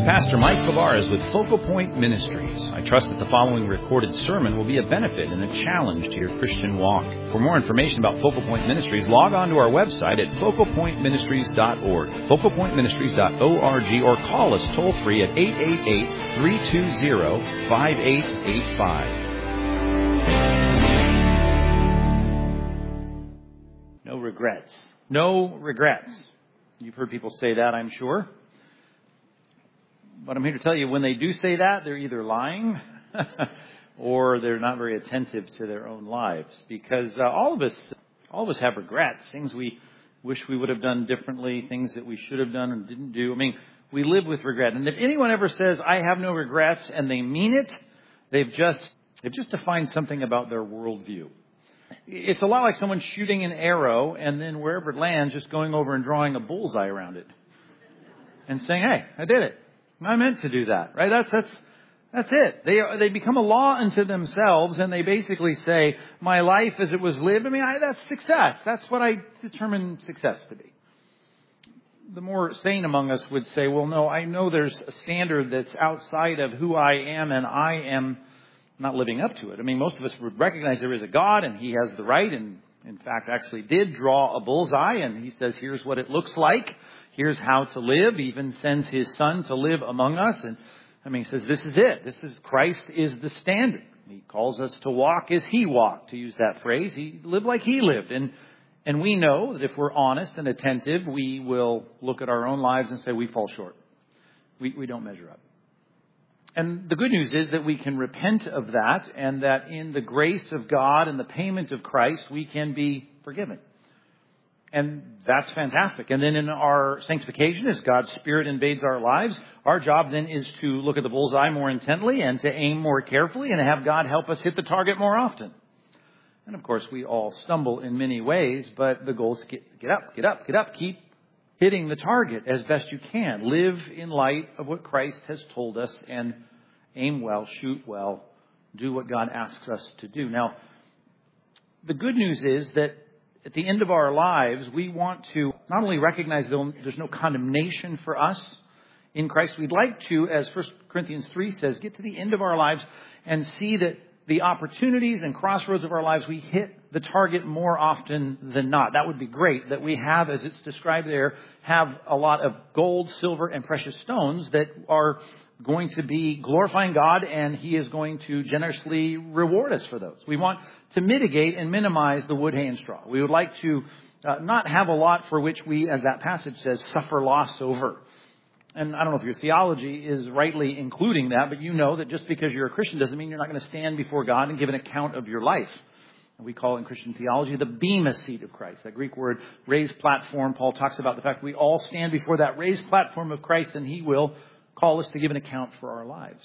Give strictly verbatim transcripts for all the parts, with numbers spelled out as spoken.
Pastor Mike Tavares with Focal Point Ministries. I trust that the following recorded sermon will be a benefit and a challenge to your Christian walk. For more information about Focal Point Ministries, log on to our website at focal point ministries dot org, focal point ministries dot org, or call us toll-free at eight eight eight, three two zero, five eight eight five. No regrets. No regrets. You've heard people say that, I'm sure. But I'm here to tell you, when they do say that, they're either lying or they're not very attentive to their own lives. Because uh, all of us, all of us have regrets, things we wish we would have done differently, things that we should have done and didn't do. I mean, we live with regret. And if anyone ever says, I have no regrets, and they mean it, they've just, they've just defined something about their worldview. It's a lot like someone shooting an arrow and then wherever it lands, just going over and drawing a bullseye around it and saying, hey, I did it. I meant to do that, right? That's, that's, that's it. They, they become a law unto themselves, and they basically say, my life as it was lived, I mean, I, that's success. That's what I determine success to be. The more sane among us would say, well, no, I know there's a standard that's outside of who I am, and I am not living up to it. I mean, most of us would recognize there is a God, and He has the right, and in fact actually did draw a bullseye, and He says, here's what it looks like. Here's how to live. He even sends His Son to live among us. And I mean, He says, this is it. This is, Christ is the standard. He calls us to walk as He walked, to use that phrase. He lived like He lived. And, and we know that if we're honest and attentive, we will look at our own lives and say, we fall short. We, we don't measure up. And the good news is that we can repent of that, and that in the grace of God and the payment of Christ, we can be forgiven. And that's fantastic. And then in our sanctification, as God's Spirit invades our lives, our job then is to look at the bullseye more intently and to aim more carefully and to have God help us hit the target more often. And of course, we all stumble in many ways, but the goal is to get, get up, get up, get up, keep hitting the target as best you can. Live in light of what Christ has told us and aim well, shoot well, do what God asks us to do. Now, the good news is that at the end of our lives, we want to not only recognize that there's no condemnation for us in Christ, we'd like to, as First Corinthians three says, get to the end of our lives and see that the opportunities and crossroads of our lives, we hit the target more often than not. That would be great, that we have, as it's described there, have a lot of gold, silver, and precious stones that are going to be glorifying God, and He is going to generously reward us for those. We want to mitigate and minimize the wood, hay, and straw. We would like to uh, not have a lot for which we, as that passage says, suffer loss over. And I don't know if your theology is rightly including that, but you know that just because you're a Christian doesn't mean you're not going to stand before God and give an account of your life. We call it in Christian theology the bema seat of Christ. That Greek word, raised platform. Paul talks about the fact we all stand before that raised platform of Christ, and He will call us to give an account for our lives.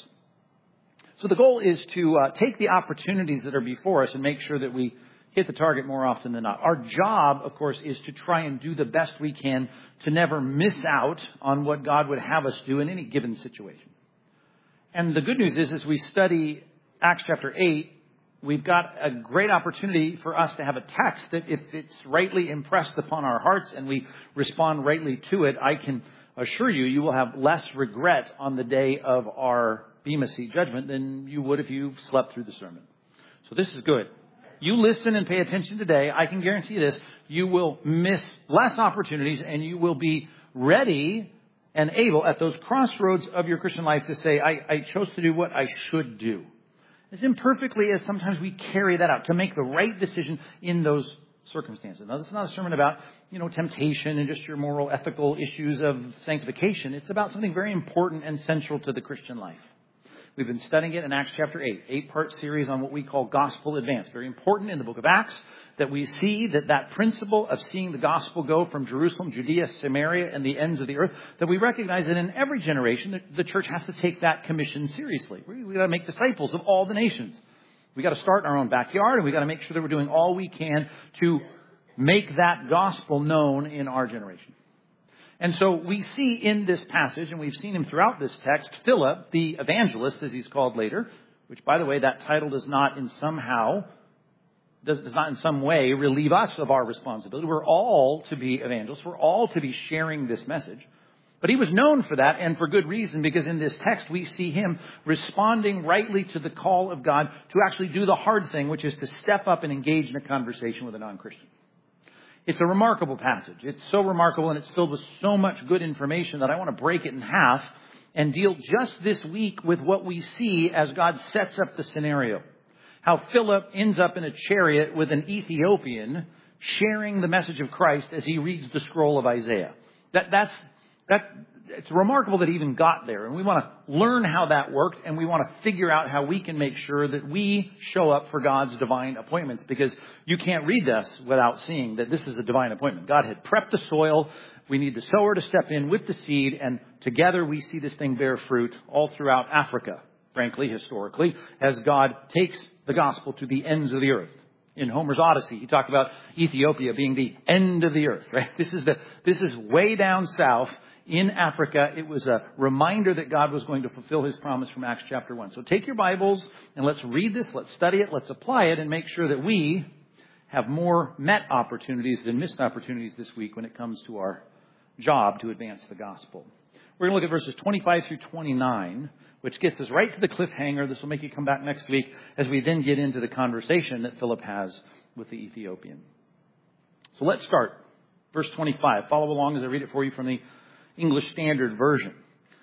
So the goal is to uh, take the opportunities that are before us and make sure that we hit the target more often than not. Our job, of course, is to try and do the best we can to never miss out on what God would have us do in any given situation. And the good news is, as we study Acts chapter eight, we've got a great opportunity for us to have a text that, if it's rightly impressed upon our hearts and we respond rightly to it, I can assure you, you will have less regret on the day of our Bema Seat judgment than you would if you slept through the sermon. So this is good. You listen and pay attention today. I can guarantee this. You will miss less opportunities, and you will be ready and able at those crossroads of your Christian life to say, I, I chose to do what I should do. As imperfectly as sometimes we carry that out, to make the right decision in those circumstances. Now, this is not a sermon about, you know, temptation and just your moral, ethical issues of sanctification. It's about something very important and central to the Christian life. We've been studying it in Acts chapter eight, eight-part series on what we call gospel advance. Very important in the book of Acts that we see that that principle of seeing the gospel go from Jerusalem, Judea, Samaria, and the ends of the earth, that we recognize that in every generation, the, the church has to take that commission seriously. We, we got to make disciples of all the nations. We got to start in our own backyard, and we got to make sure that we're doing all we can to make that gospel known in our generation. And so we see in this passage, and we've seen him throughout this text, Philip, the evangelist, as he's called later, which, by the way, that title does not in somehow, does, does not in some way relieve us of our responsibility. We're all to be evangelists. We're all to be sharing this message. But he was known for that, and for good reason, because in this text we see him responding rightly to the call of God to actually do the hard thing, which is to step up and engage in a conversation with a non-Christian. It's a remarkable passage. It's so remarkable, and it's filled with so much good information that I want to break it in half and deal just this week with what we see as God sets up the scenario. How Philip ends up in a chariot with an Ethiopian sharing the message of Christ as he reads the scroll of Isaiah. That, that's, that, it's remarkable that he even got there. And we want to learn how that worked, and we want to figure out how we can make sure that we show up for God's divine appointments, because you can't read this without seeing that this is a divine appointment. God had prepped the soil. We need the sower to step in with the seed, and together we see this thing bear fruit all throughout Africa, frankly, historically, as God takes the gospel to the ends of the earth. In Homer's Odyssey, he talked about Ethiopia being the end of the earth, right? This is the, this is way down south in Africa. It was a reminder that God was going to fulfill his promise from Acts chapter one. So take your Bibles and let's read this, let's study it, let's apply it, and make sure that we have more met opportunities than missed opportunities this week when it comes to our job to advance the gospel. We're going to look at verses twenty-five through twenty-nine, which gets us right to the cliffhanger. This will make you come back next week as we then get into the conversation that Philip has with the Ethiopian. So let's start. Verse twenty-five. Follow along as I read it for you from the English Standard Version.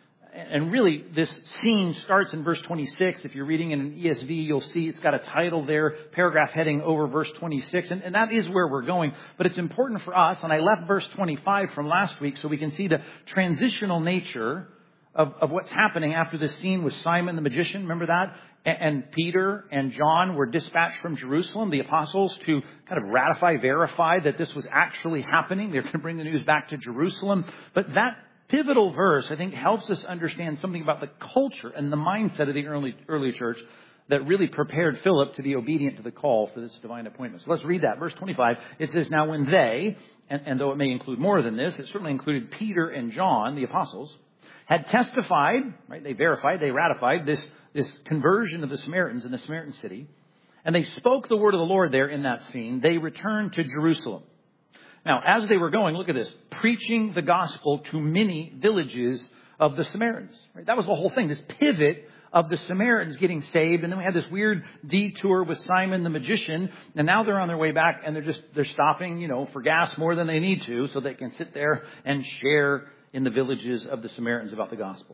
And really, this scene starts in verse twenty-six. If you're reading in an E S V, you'll see it's got a title there, paragraph heading over verse twenty-six. And, and that is where we're going. But it's important for us, and I left verse twenty-five from last week so we can see the transitional nature of, of what's happening after this scene with Simon the magician. Remember that? And, and Peter and John were dispatched from Jerusalem, the apostles, to kind of ratify, verify that this was actually happening. They're going to bring the news back to Jerusalem. But that pivotal verse, I think, helps us understand something about the culture and the mindset of the early, early church that really prepared Philip to be obedient to the call for this divine appointment. So let's read that. Verse twenty-five, it says, "Now when they," and, and though it may include more than this, it certainly included Peter and John, the apostles, had testified, right, they verified, they ratified this, this conversion of the Samaritans in the Samaritan city, and they spoke the word of the Lord there in that scene, they returned to Jerusalem. Now, as they were going, look at this, preaching the gospel to many villages of the Samaritans. Right? That was the whole thing, this pivot of the Samaritans getting saved. And then we had this weird detour with Simon the magician. And now they're on their way back, and they're just, they're stopping, you know, for gas more than they need to, so they can sit there and share in the villages of the Samaritans about the gospel.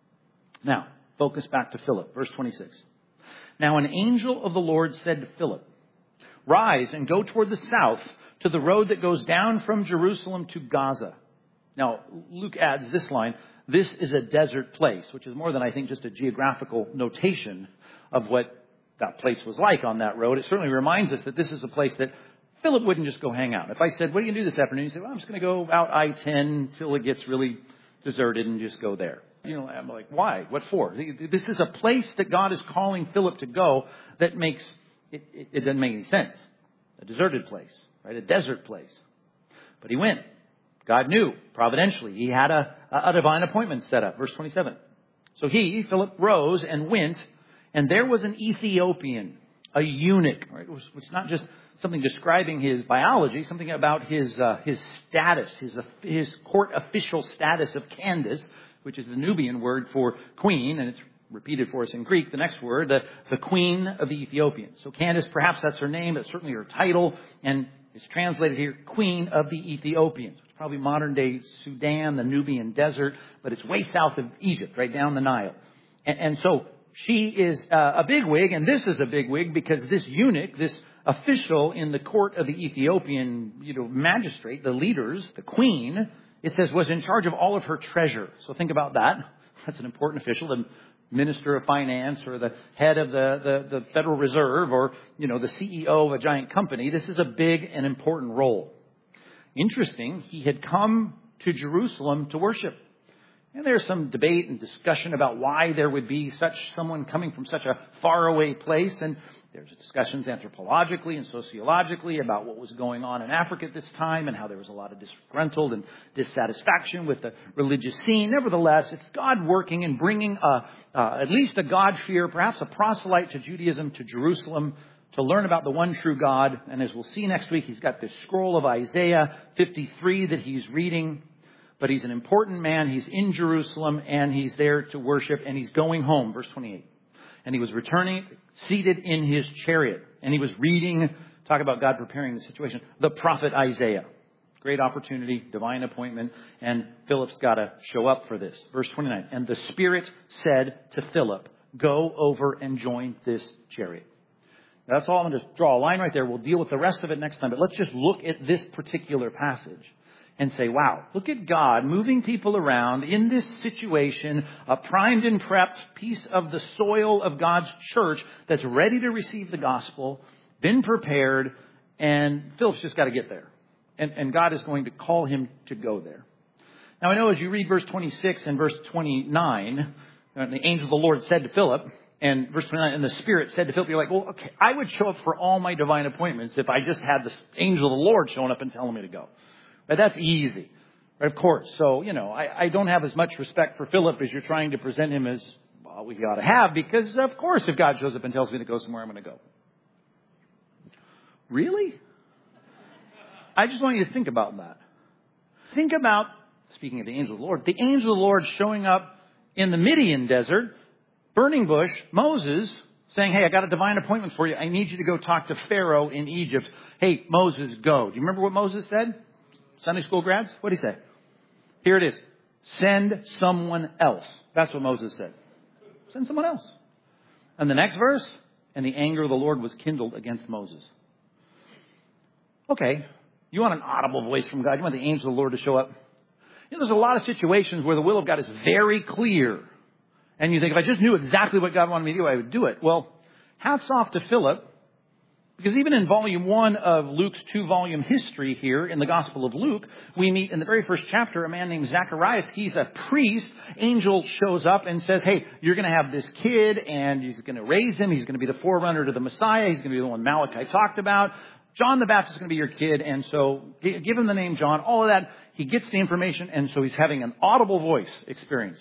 Now, focus back to Philip, verse twenty-six. "Now an angel of the Lord said to Philip, 'Rise and go toward the south to the road that goes down from Jerusalem to Gaza.'" Now, Luke adds this line, "This is a desert place," which is more than, I think, just a geographical notation of what that place was like on that road. It certainly reminds us that this is a place that Philip wouldn't just go hang out. If I said, "What are you going to do this afternoon?" You say, "Well, I'm just going to go out I ten till it gets really deserted and just go there." You know, I'm like, why? What for? This is a place that God is calling Philip to go that makes, it, it, it doesn't make any sense. A deserted place, right? A desert place. But he went. God knew, providentially. He had a, a divine appointment set up. Verse twenty-seven. "So he," Philip, "rose and went, and there was an Ethiopian, a eunuch," right? It was, it's not just something describing his biology, something about his uh, his status, his his court official status of Candace, which is the Nubian word for queen, and it's repeated for us in Greek. The next word, the, the queen of the Ethiopians. So Candace, perhaps that's her name, it's certainly her title, and it's translated here, queen of the Ethiopians. It's probably modern day Sudan, the Nubian desert, but it's way south of Egypt, right down the Nile. And, and so she is uh, a bigwig, and this is a bigwig because this eunuch, this official in the court of the Ethiopian, you know, magistrate, the leaders, the queen, it says was in charge of all of her treasure. So think about that. That's an important official, the minister of finance or the head of the, the, the Federal Reserve or, you know, the C E O of a giant company. This is a big and important role. Interesting, he had come to Jerusalem to worship. And there's some debate and discussion about why there would be such someone coming from such a faraway place. And there's discussions anthropologically and sociologically about what was going on in Africa at this time and how there was a lot of disgruntled and dissatisfaction with the religious scene. Nevertheless, it's God working and bringing a, uh, at least a God-fear, perhaps a proselyte to Judaism, to Jerusalem to learn about the one true God. And as we'll see next week, he's got this scroll of Isaiah fifty-three that he's reading. But he's an important man. He's in Jerusalem and he's there to worship and he's going home. Verse twenty-eight. And he was returning, seated in his chariot. And he was reading, talk about God preparing the situation, the prophet Isaiah. Great opportunity, divine appointment. And Philip's got to show up for this. Verse twenty-nine. And the Spirit said to Philip, go over and join this chariot. That's all. I'm going to draw a line right there. We'll deal with the rest of it next time. But let's just look at this particular passage and say, wow, look at God moving people around in this situation, a primed and prepped piece of the soil of God's church that's ready to receive the gospel, been prepared, and Philip's just got to get there. And, and God is going to call him to go there. Now, I know as you read verse twenty-six and verse twenty-nine, the angel of the Lord said to Philip, and verse twenty-nine, and the Spirit said to Philip, you're like, well, okay, I would show up for all my divine appointments if I just had the angel of the Lord showing up and telling me to go. Right? That's easy. Right? Of course. So, you know, I, I don't have as much respect for Philip as you're trying to present him as, well, we ought to have, because of course, if God shows up and tells me to go somewhere, I'm going to go. Really? I just want you to think about that. Think about, speaking of the angel of the Lord, the angel of the Lord showing up in the Midian desert, burning bush, Moses saying, hey, I got a divine appointment for you. I need you to go talk to Pharaoh in Egypt. Hey, Moses, go. Do you remember what Moses said? Sunday school grads? What did he say? Here it is. Send someone else. That's what Moses said. Send someone else. And the next verse, and the anger of the Lord was kindled against Moses. Okay. You want an audible voice from God. You want the angel of the Lord to show up. You know, there's a lot of situations where the will of God is very clear. And you think, if I just knew exactly what God wanted me to do, I would do it. Well, hats off to Philip. Because even in volume one of Luke's two-volume history here in the Gospel of Luke, we meet in the very first chapter a man named Zacharias. He's a priest. Angel shows up and says, hey, you're going to have this kid and he's going to raise him. He's going to be the forerunner to the Messiah. He's going to be the one Malachi talked about. John the Baptist is going to be your kid. And so give him the name John, all of that. He gets the information. And so he's having an audible voice experience.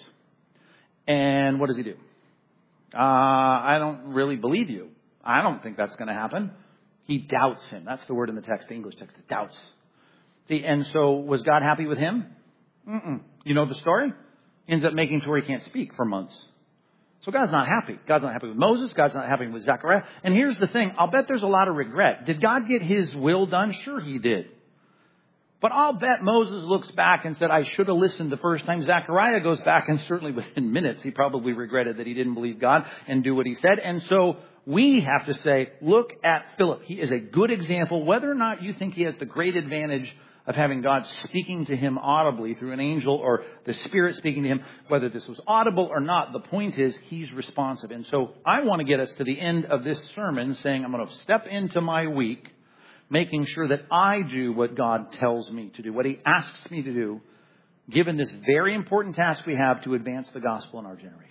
And what does he do? Uh, I don't really believe you. I don't think that's going to happen. He doubts him. That's the word in the text, the English text, doubts. See, and so was God happy with him? Mm-mm. You know the story? Ends up making to where he can't speak for months. So God's not happy. God's not happy with Moses. God's not happy with Zechariah. And here's the thing. I'll bet there's a lot of regret. Did God get his will done? Sure he did. But I'll bet Moses looks back and said, I should have listened the first time. Zechariah goes back and certainly within minutes, he probably regretted that he didn't believe God and do what he said. And so we have to say, look at Philip. He is a good example. Whether or not you think he has the great advantage of having God speaking to him audibly through an angel or the Spirit speaking to him, whether this was audible or not, the point is he's responsive. And so I want to get us to the end of this sermon saying, I'm going to step into my week making sure that I do what God tells me to do, what he asks me to do, given this very important task we have to advance the gospel in our generation.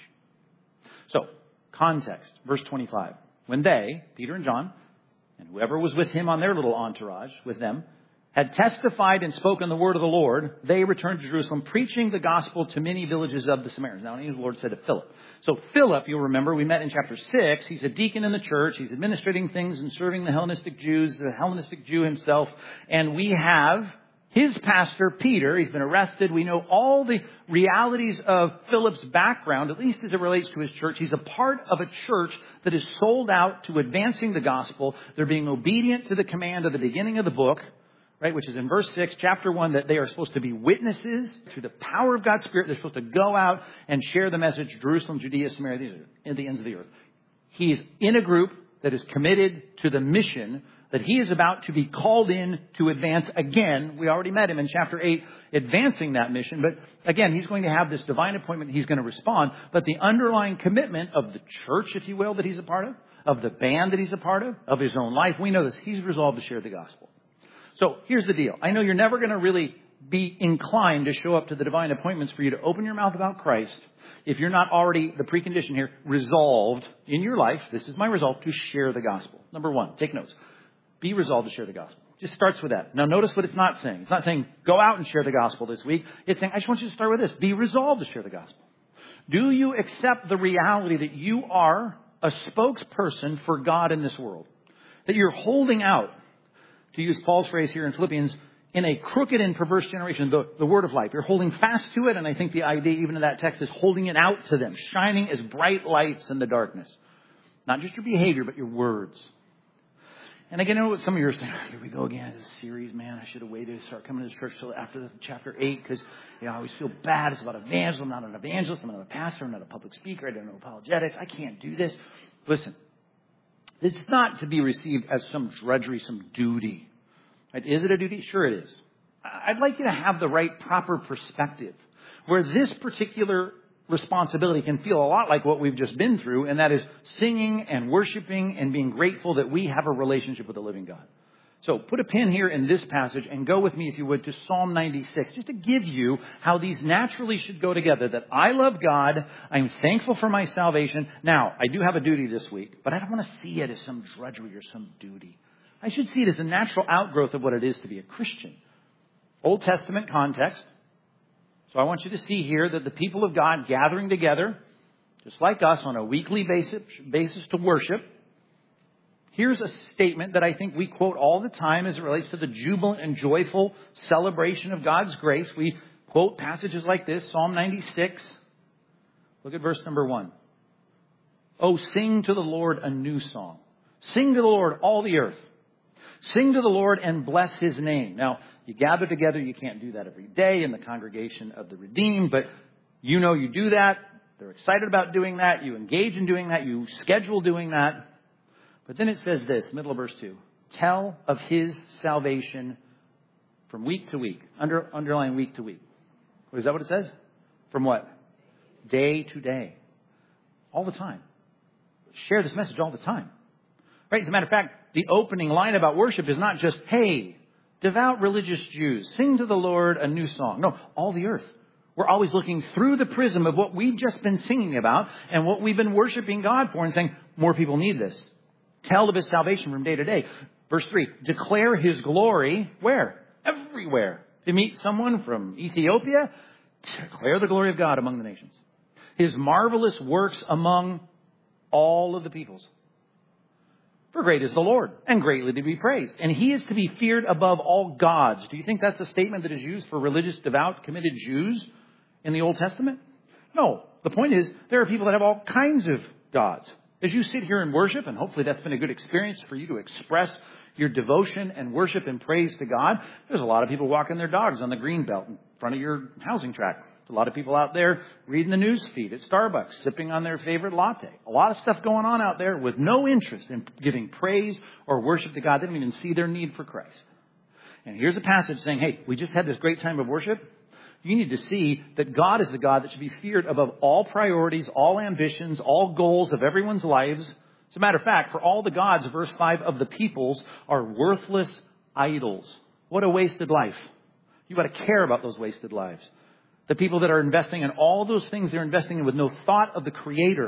So, context, verse twenty-five. When they, Peter and John, and whoever was with him on their little entourage with them, had testified and spoken the word of the Lord, they returned to Jerusalem, preaching the gospel to many villages of the Samaritans. Now, an angel of the Lord said to Philip. So Philip, you'll remember, we met in chapter six. He's a deacon in the church. He's administrating things and serving the Hellenistic Jews, the Hellenistic Jew himself. And we have his pastor, Peter. He's been arrested. We know all the realities of Philip's background, at least as it relates to his church. He's a part of a church that is sold out to advancing the gospel. They're being obedient to the command at the beginning of the book, right, which is in verse six, chapter one, that they are supposed to be witnesses through the power of God's Spirit. They're supposed to go out and share the message, Jerusalem, Judea, Samaria, and the ends of the earth. He is in a group that is committed to the mission that he is about to be called in to advance again. We already met him in chapter eight, advancing that mission. But again, he's going to have this divine appointment. He's going to respond. But the underlying commitment of the church, if you will, that he's a part of, of the band that he's a part of, of his own life, we know this. He's resolved to share the gospel. So here's the deal. I know you're never going to really be inclined to show up to the divine appointments for you to open your mouth about Christ if you're not already, the precondition here, resolved in your life. This is my resolve, to share the gospel. Number one, take notes. Be resolved to share the gospel. Just starts with that. Now notice what it's not saying. It's not saying go out and share the gospel this week. It's saying I just want you to start with this. Be resolved to share the gospel. Do you accept the reality that you are a spokesperson for God in this world? That you're holding out, to use Paul's phrase here in Philippians, in a crooked and perverse generation, the, the word of life. You're holding fast to it, and I think the idea even in that text is holding it out to them, shining as bright lights in the darkness. Not just your behavior, but your words. And again, I know what some of you are saying, oh, here we go again, this series, man, I should have waited to start coming to this church till after the, chapter eight, because you know, I always feel bad. It's about evangelism. I'm not an evangelist. I'm not a pastor. I'm not a public speaker. I don't know apologetics. I can't do this. Listen, this is not to be received as some drudgery, some duty. Right? Is it a duty? Sure it is. I'd like you to have the right, proper perspective, where this particular responsibility can feel a lot like what we've just been through, and that is singing and worshiping and being grateful that we have a relationship with the living God. So put a pin here in this passage and go with me, if you would, to Psalm ninety-six, just to give you how these naturally should go together, that I love God, I'm thankful for my salvation. Now, I do have a duty this week, but I don't want to see it as some drudgery or some duty. I should see it as a natural outgrowth of what it is to be a Christian. Old Testament context. So I want you to see here that the people of God gathering together, just like us, on a weekly basis, basis to worship. Here's a statement that I think we quote all the time as it relates to the jubilant and joyful celebration of God's grace. We quote passages like this, Psalm ninety-six. Look at verse number one. Oh, sing to the Lord a new song. Sing to the Lord, all the earth. Sing to the Lord and bless His name. Now, you gather together. You can't do that every day in the congregation of the redeemed, but you know you do that. They're excited about doing that. You engage in doing that. You schedule doing that. But then it says this, middle of verse two. Tell of His salvation from week to week. Under, underline week to week. Is that what it says? From what? Day to day. All the time. Share this message all the time. Right? As a matter of fact, the opening line about worship is not just, hey, devout religious Jews, sing to the Lord a new song. No, all the earth. We're always looking through the prism of what we've just been singing about and what we've been worshiping God for and saying, more people need this. Tell of His salvation from day to day. Verse three, declare His glory where? Everywhere. To meet someone from Ethiopia, declare the glory of God among the nations. His marvelous works among all of the peoples. For great is the Lord, and greatly to be praised. And He is to be feared above all gods. Do you think that's a statement that is used for religious, devout, committed Jews in the Old Testament? No. The point is, there are people that have all kinds of gods. As you sit here and worship, and hopefully that's been a good experience for you to express your devotion and worship and praise to God, there's a lot of people walking their dogs on the green belt in front of your housing tract. A lot of people out there reading the news feed at Starbucks, sipping on their favorite latte. A lot of stuff going on out there with no interest in giving praise or worship to God. They don't even see their need for Christ. And here's a passage saying, hey, we just had this great time of worship. You need to see that God is the God that should be feared above all priorities, all ambitions, all goals of everyone's lives. As a matter of fact, for all the gods, verse five, of the peoples are worthless idols. What a wasted life. You've got to care about those wasted lives. The people that are investing in all those things they're investing in with no thought of the Creator.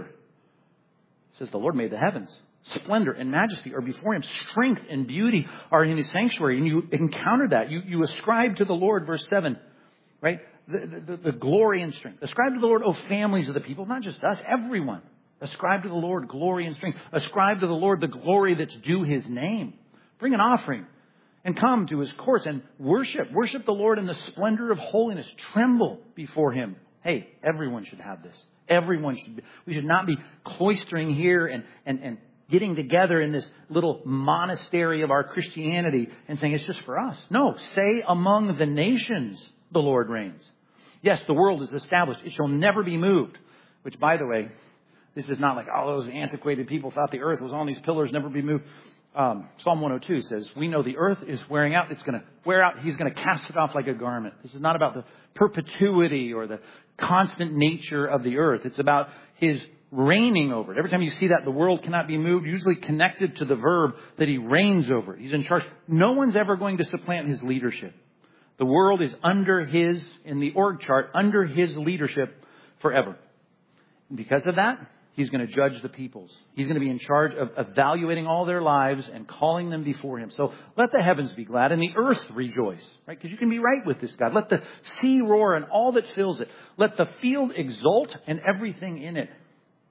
It says the Lord made the heavens. Splendor and majesty are before Him. Strength and beauty are in His sanctuary. And you encounter that. You, you ascribe to the Lord, verse seven, right? The, the, the glory and strength. Ascribe to the Lord, O families of the people, not just us, everyone. Ascribe to the Lord glory and strength. Ascribe to the Lord the glory that's due His name. Bring an offering and come to His courts and worship. Worship the Lord in the splendor of holiness. Tremble before Him. Hey, everyone should have this. Everyone should be. We should not be cloistering here and, and, and getting together in this little monastery of our Christianity and saying it's just for us. No, say among the nations the Lord reigns. Yes, the world is established. It shall never be moved. Which, by the way, this is not like all those antiquated people thought the earth was on these pillars, never be moved. Um, Psalm one oh two says, we know the earth is wearing out. It's going to wear out. He's going to cast it off like a garment. This is not about the perpetuity or the constant nature of the earth. It's about His reigning over it. Every time you see that, the world cannot be moved, usually connected to the verb that He reigns over it. He's in charge. No one's ever going to supplant His leadership. The world is under His, in the org chart, under His leadership forever. And because of that, He's going to judge the peoples. He's going to be in charge of evaluating all their lives and calling them before Him. So let the heavens be glad and the earth rejoice, right? Because you can be right with this God. Let the sea roar and all that fills it. Let the field exult and everything in it.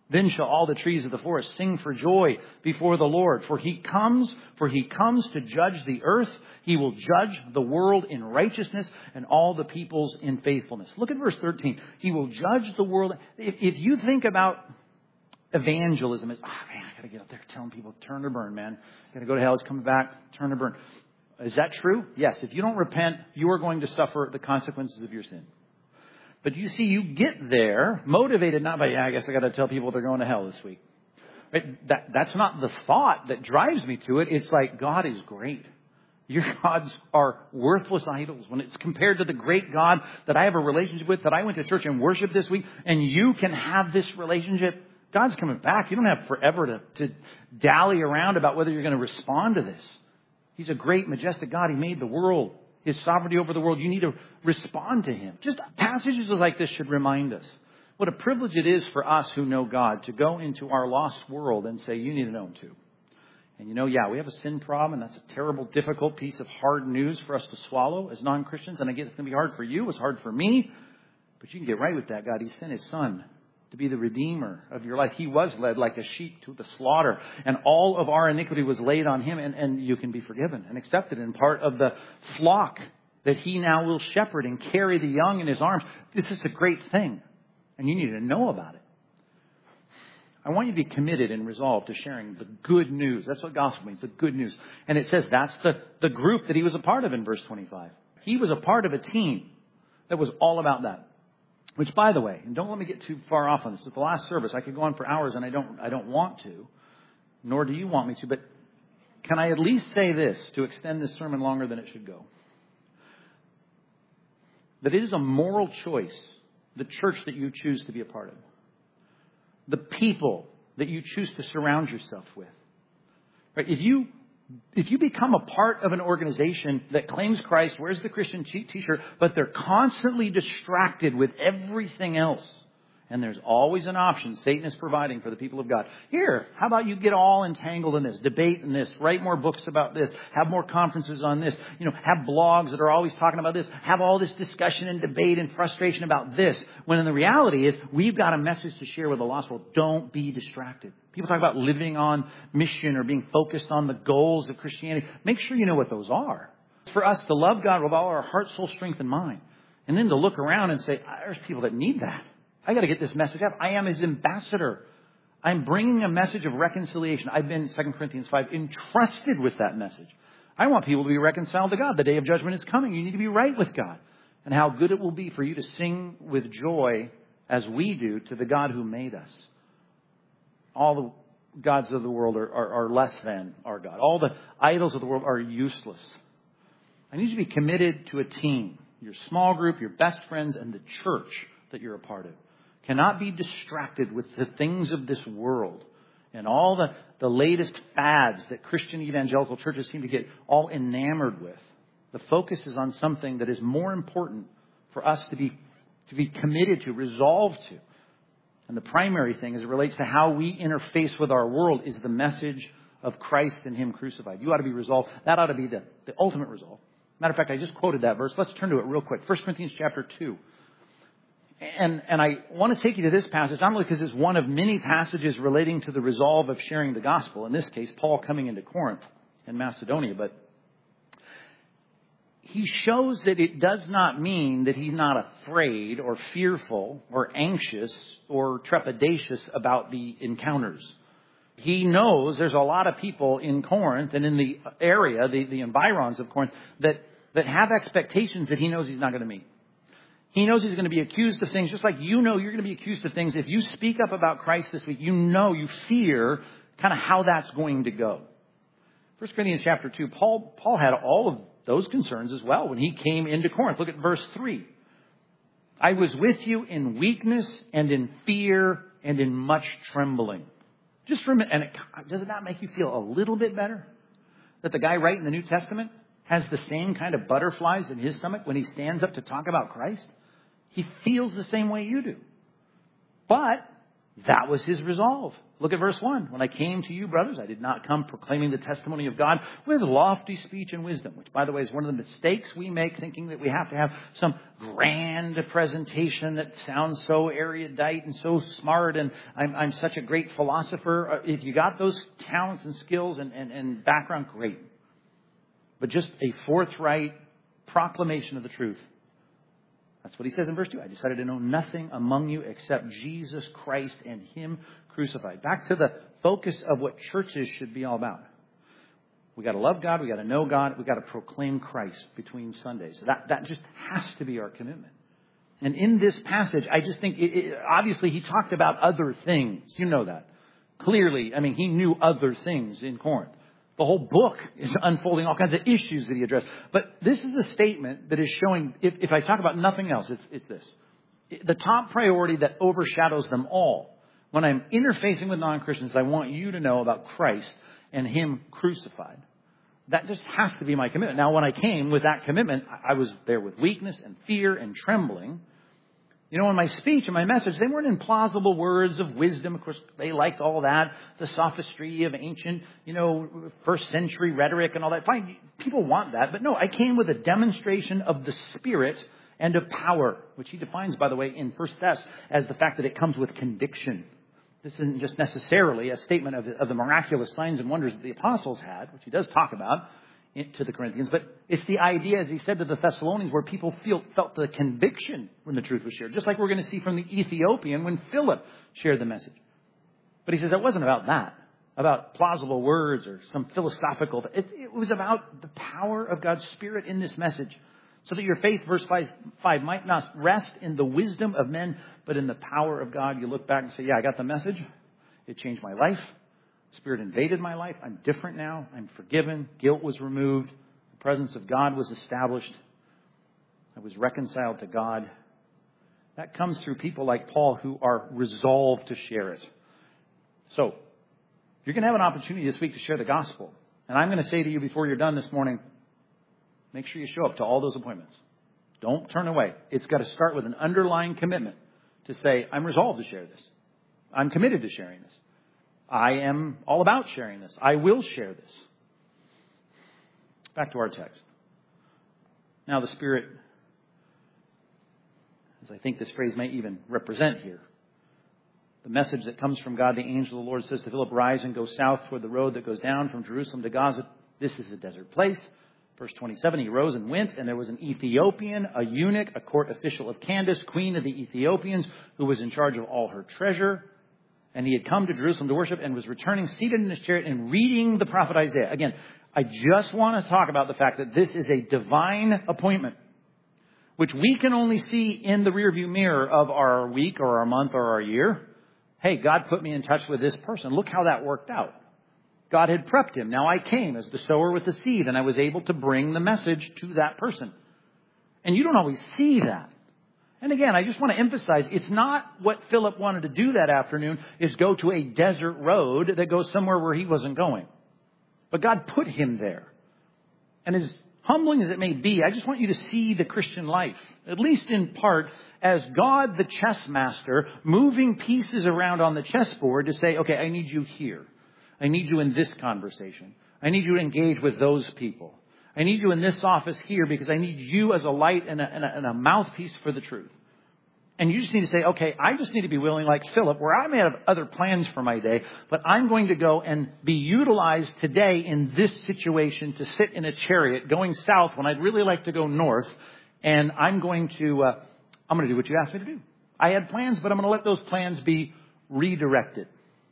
Then shall all the trees of the forest sing for joy before the Lord. For he comes, for he comes to judge the earth. He will judge the world in righteousness and all the peoples in faithfulness. Look at verse thirteen. He will judge the world. If, if you think about evangelism as, oh man, I got to get up there telling people, turn or burn, man. Got to go to hell. It's coming back. Turn or burn. Is that true? Yes. If you don't repent, you are going to suffer the consequences of your sin. But you see, you get there motivated not by, yeah, I guess I got to tell people they're going to hell this week. Right? That, that's not the thought that drives me to it. It's like, God is great. Your gods are worthless idols when it's compared to the great God that I have a relationship with, that I went to church and worshiped this week, and you can have this relationship. God's coming back. You don't have forever to, to dally around about whether you're going to respond to this. He's a great, majestic God. He made the world. His sovereignty over the world. You need to respond to Him. Just passages like this should remind us what a privilege it is for us who know God to go into our lost world and say, you need to know Him too. And you know, yeah, we have a sin problem, and that's a terrible, difficult piece of hard news for us to swallow as non-Christians. And I get it's going to be hard for you. It's hard for me. But you can get right with that. God, He sent His Son to be the Redeemer of your life. He was led like a sheep to the slaughter, and all of our iniquity was laid on Him, and, and you can be forgiven and accepted and part of the flock that He now will shepherd and carry the young in His arms. This is a great thing, and you need to know about it. I want you to be committed and resolved to sharing the good news. That's what gospel means, the good news. And it says that's the, the group that he was a part of in verse twenty-five. He was a part of a team that was all about that. Which, by the way, and don't let me get too far off on this. At the last service, I could go on for hours, and I don't, I don't want to, nor do you want me to. But can I at least say this to extend this sermon longer than it should go? That it is a moral choice, the church that you choose to be a part of, the people that you choose to surround yourself with. Right? If you If you become a part of an organization that claims Christ, wears the Christian t-shirt, but they're constantly distracted with everything else, and there's always an option Satan is providing for the people of God. Here, how about you get all entangled in this, debate in this, write more books about this, have more conferences on this, you know, have blogs that are always talking about this, have all this discussion and debate and frustration about this, when in the reality is we've got a message to share with the lost world. Don't be distracted. People talk about living on mission or being focused on the goals of Christianity. Make sure you know what those are. For us to love God with all our heart, soul, strength, and mind. And then to look around and say, there's people that need that. I got to get this message out. I am His ambassador. I'm bringing a message of reconciliation. I've been, Second Corinthians five, entrusted with that message. I want people to be reconciled to God. The day of judgment is coming. You need to be right with God. And how good it will be for you to sing with joy as we do to the God who made us. All the gods of the world are, are, are less than our God. All the idols of the world are useless. I need you to be committed to a team. Your small group, your best friends, and the church that you're a part of. Cannot be distracted with the things of this world and all the, the latest fads that Christian evangelical churches seem to get all enamored with. The focus is on something that is more important for us to be, to be committed to, resolved to. And the primary thing as it relates to how we interface with our world is the message of Christ and Him crucified. You ought to be resolved. That ought to be the, the ultimate resolve. Matter of fact, I just quoted that verse. Let's turn to it real quick. First Corinthians chapter two. And, and I want to take you to this passage, not only because it's one of many passages relating to the resolve of sharing the gospel. In this case, Paul coming into Corinth and Macedonia. But he shows that it does not mean that he's not afraid or fearful or anxious or trepidatious about the encounters. He knows there's a lot of people in Corinth and in the area, the, the environs of Corinth, that, that have expectations that he knows he's not going to meet. He knows he's going to be accused of things, just like you know you're going to be accused of things. If you speak up about Christ this week, you know, you fear kind of how that's going to go. First Corinthians chapter two, Paul, Paul had all of those concerns as well when he came into Corinth. Look at verse three. I was with you in weakness and in fear and in much trembling. Just remember, and it, does it not make you feel a little bit better that the guy writing the New Testament has the same kind of butterflies in his stomach when he stands up to talk about Christ? He feels the same way you do. But That was his resolve. Look at verse one. When I came to you, brothers, I did not come proclaiming the testimony of God with lofty speech and wisdom, which, by the way, is one of the mistakes we make, thinking that we have to have some grand presentation that sounds so erudite and so smart, and I'm, I'm such a great philosopher. If you got those talents and skills and, and, and background, great. But just a forthright proclamation of the truth. That's what he says in verse two. I decided to know nothing among you except Jesus Christ and him crucified. Back to the focus of what churches should be all about. We got to love God. We got to know God. We got to proclaim Christ between Sundays. That, that just has to be our commitment. And in this passage, I just think, it, it, obviously, he talked about other things. You know that. Clearly, I mean, he knew other things in Corinth. The whole book is unfolding all kinds of issues that he addressed. But this is a statement that is showing, if, if I talk about nothing else, it's, it's this. The top priority that overshadows them all. When I'm interfacing with non-Christians, I want you to know about Christ and him crucified. That just has to be my commitment. Now, when I came with that commitment, I was there with weakness and fear and trembling. You know, in my speech and my message, they weren't implausible words of wisdom. Of course, they liked all that, the sophistry of ancient, you know, first century rhetoric and all that. Fine, people want that. But no, I came with a demonstration of the Spirit and of power, which he defines, by the way, in First Thess as the fact that it comes with conviction. This isn't just necessarily a statement of, of the miraculous signs and wonders that the apostles had, which he does talk about to the Corinthians, but it's the idea, as he said to the Thessalonians, where people feel, felt the conviction when the truth was shared. Just like we're going to see from the Ethiopian when Philip shared the message. But he says it wasn't about that, about plausible words or some philosophical. It, it was about the power of God's Spirit in this message. So that your faith, verse five, five, might not rest in the wisdom of men, but in the power of God. You look back and say, yeah, I got the message. It changed my life. Spirit invaded my life. I'm different now. I'm forgiven. Guilt was removed. The presence of God was established. I was reconciled to God. That comes through people like Paul who are resolved to share it. So, you're going to have an opportunity this week to share the gospel. And I'm going to say to you before you're done this morning, make sure you show up to all those appointments. Don't turn away. It's got to start with an underlying commitment to say, I'm resolved to share this. I'm committed to sharing this. I am all about sharing this. I will share this. Back to our text. Now the Spirit, as I think this phrase may even represent here, the message that comes from God, the angel of the Lord says to Philip, rise and go south toward the road that goes down from Jerusalem to Gaza. This is a desert place. Verse twenty-seven, he rose and went, and there was an Ethiopian, a eunuch, a court official of Candace, queen of the Ethiopians, who was in charge of all her treasure. And he had come to Jerusalem to worship and was returning, seated in his chariot and reading the prophet Isaiah. Again, I just want to talk about the fact that this is a divine appointment, which we can only see in the rearview mirror of our week or our month or our year. Hey, God put me in touch with this person. Look how that worked out. God had prepped him. Now I came as the sower with the seed, and I was able to bring the message to that person. And you don't always see that. And again, I just want to emphasize, it's not what Philip wanted to do that afternoon is go to a desert road that goes somewhere where he wasn't going. But God put him there. And as humbling as it may be, I just want you to see the Christian life, at least in part, as God, the chess master, moving pieces around on the chessboard to say, okay, I need you here. I need you in this conversation. I need you to engage with those people. I need you in this office here because I need you as a light and a, and a, and a mouthpiece for the truth. And you just need to say, okay, I just need to be willing, like Philip, where I may have other plans for my day, but I'm going to go and be utilized today in this situation to sit in a chariot going south when I'd really like to go north. And I'm going to, uh, I'm going to do what you asked me to do. I had plans, but I'm going to let those plans be redirected.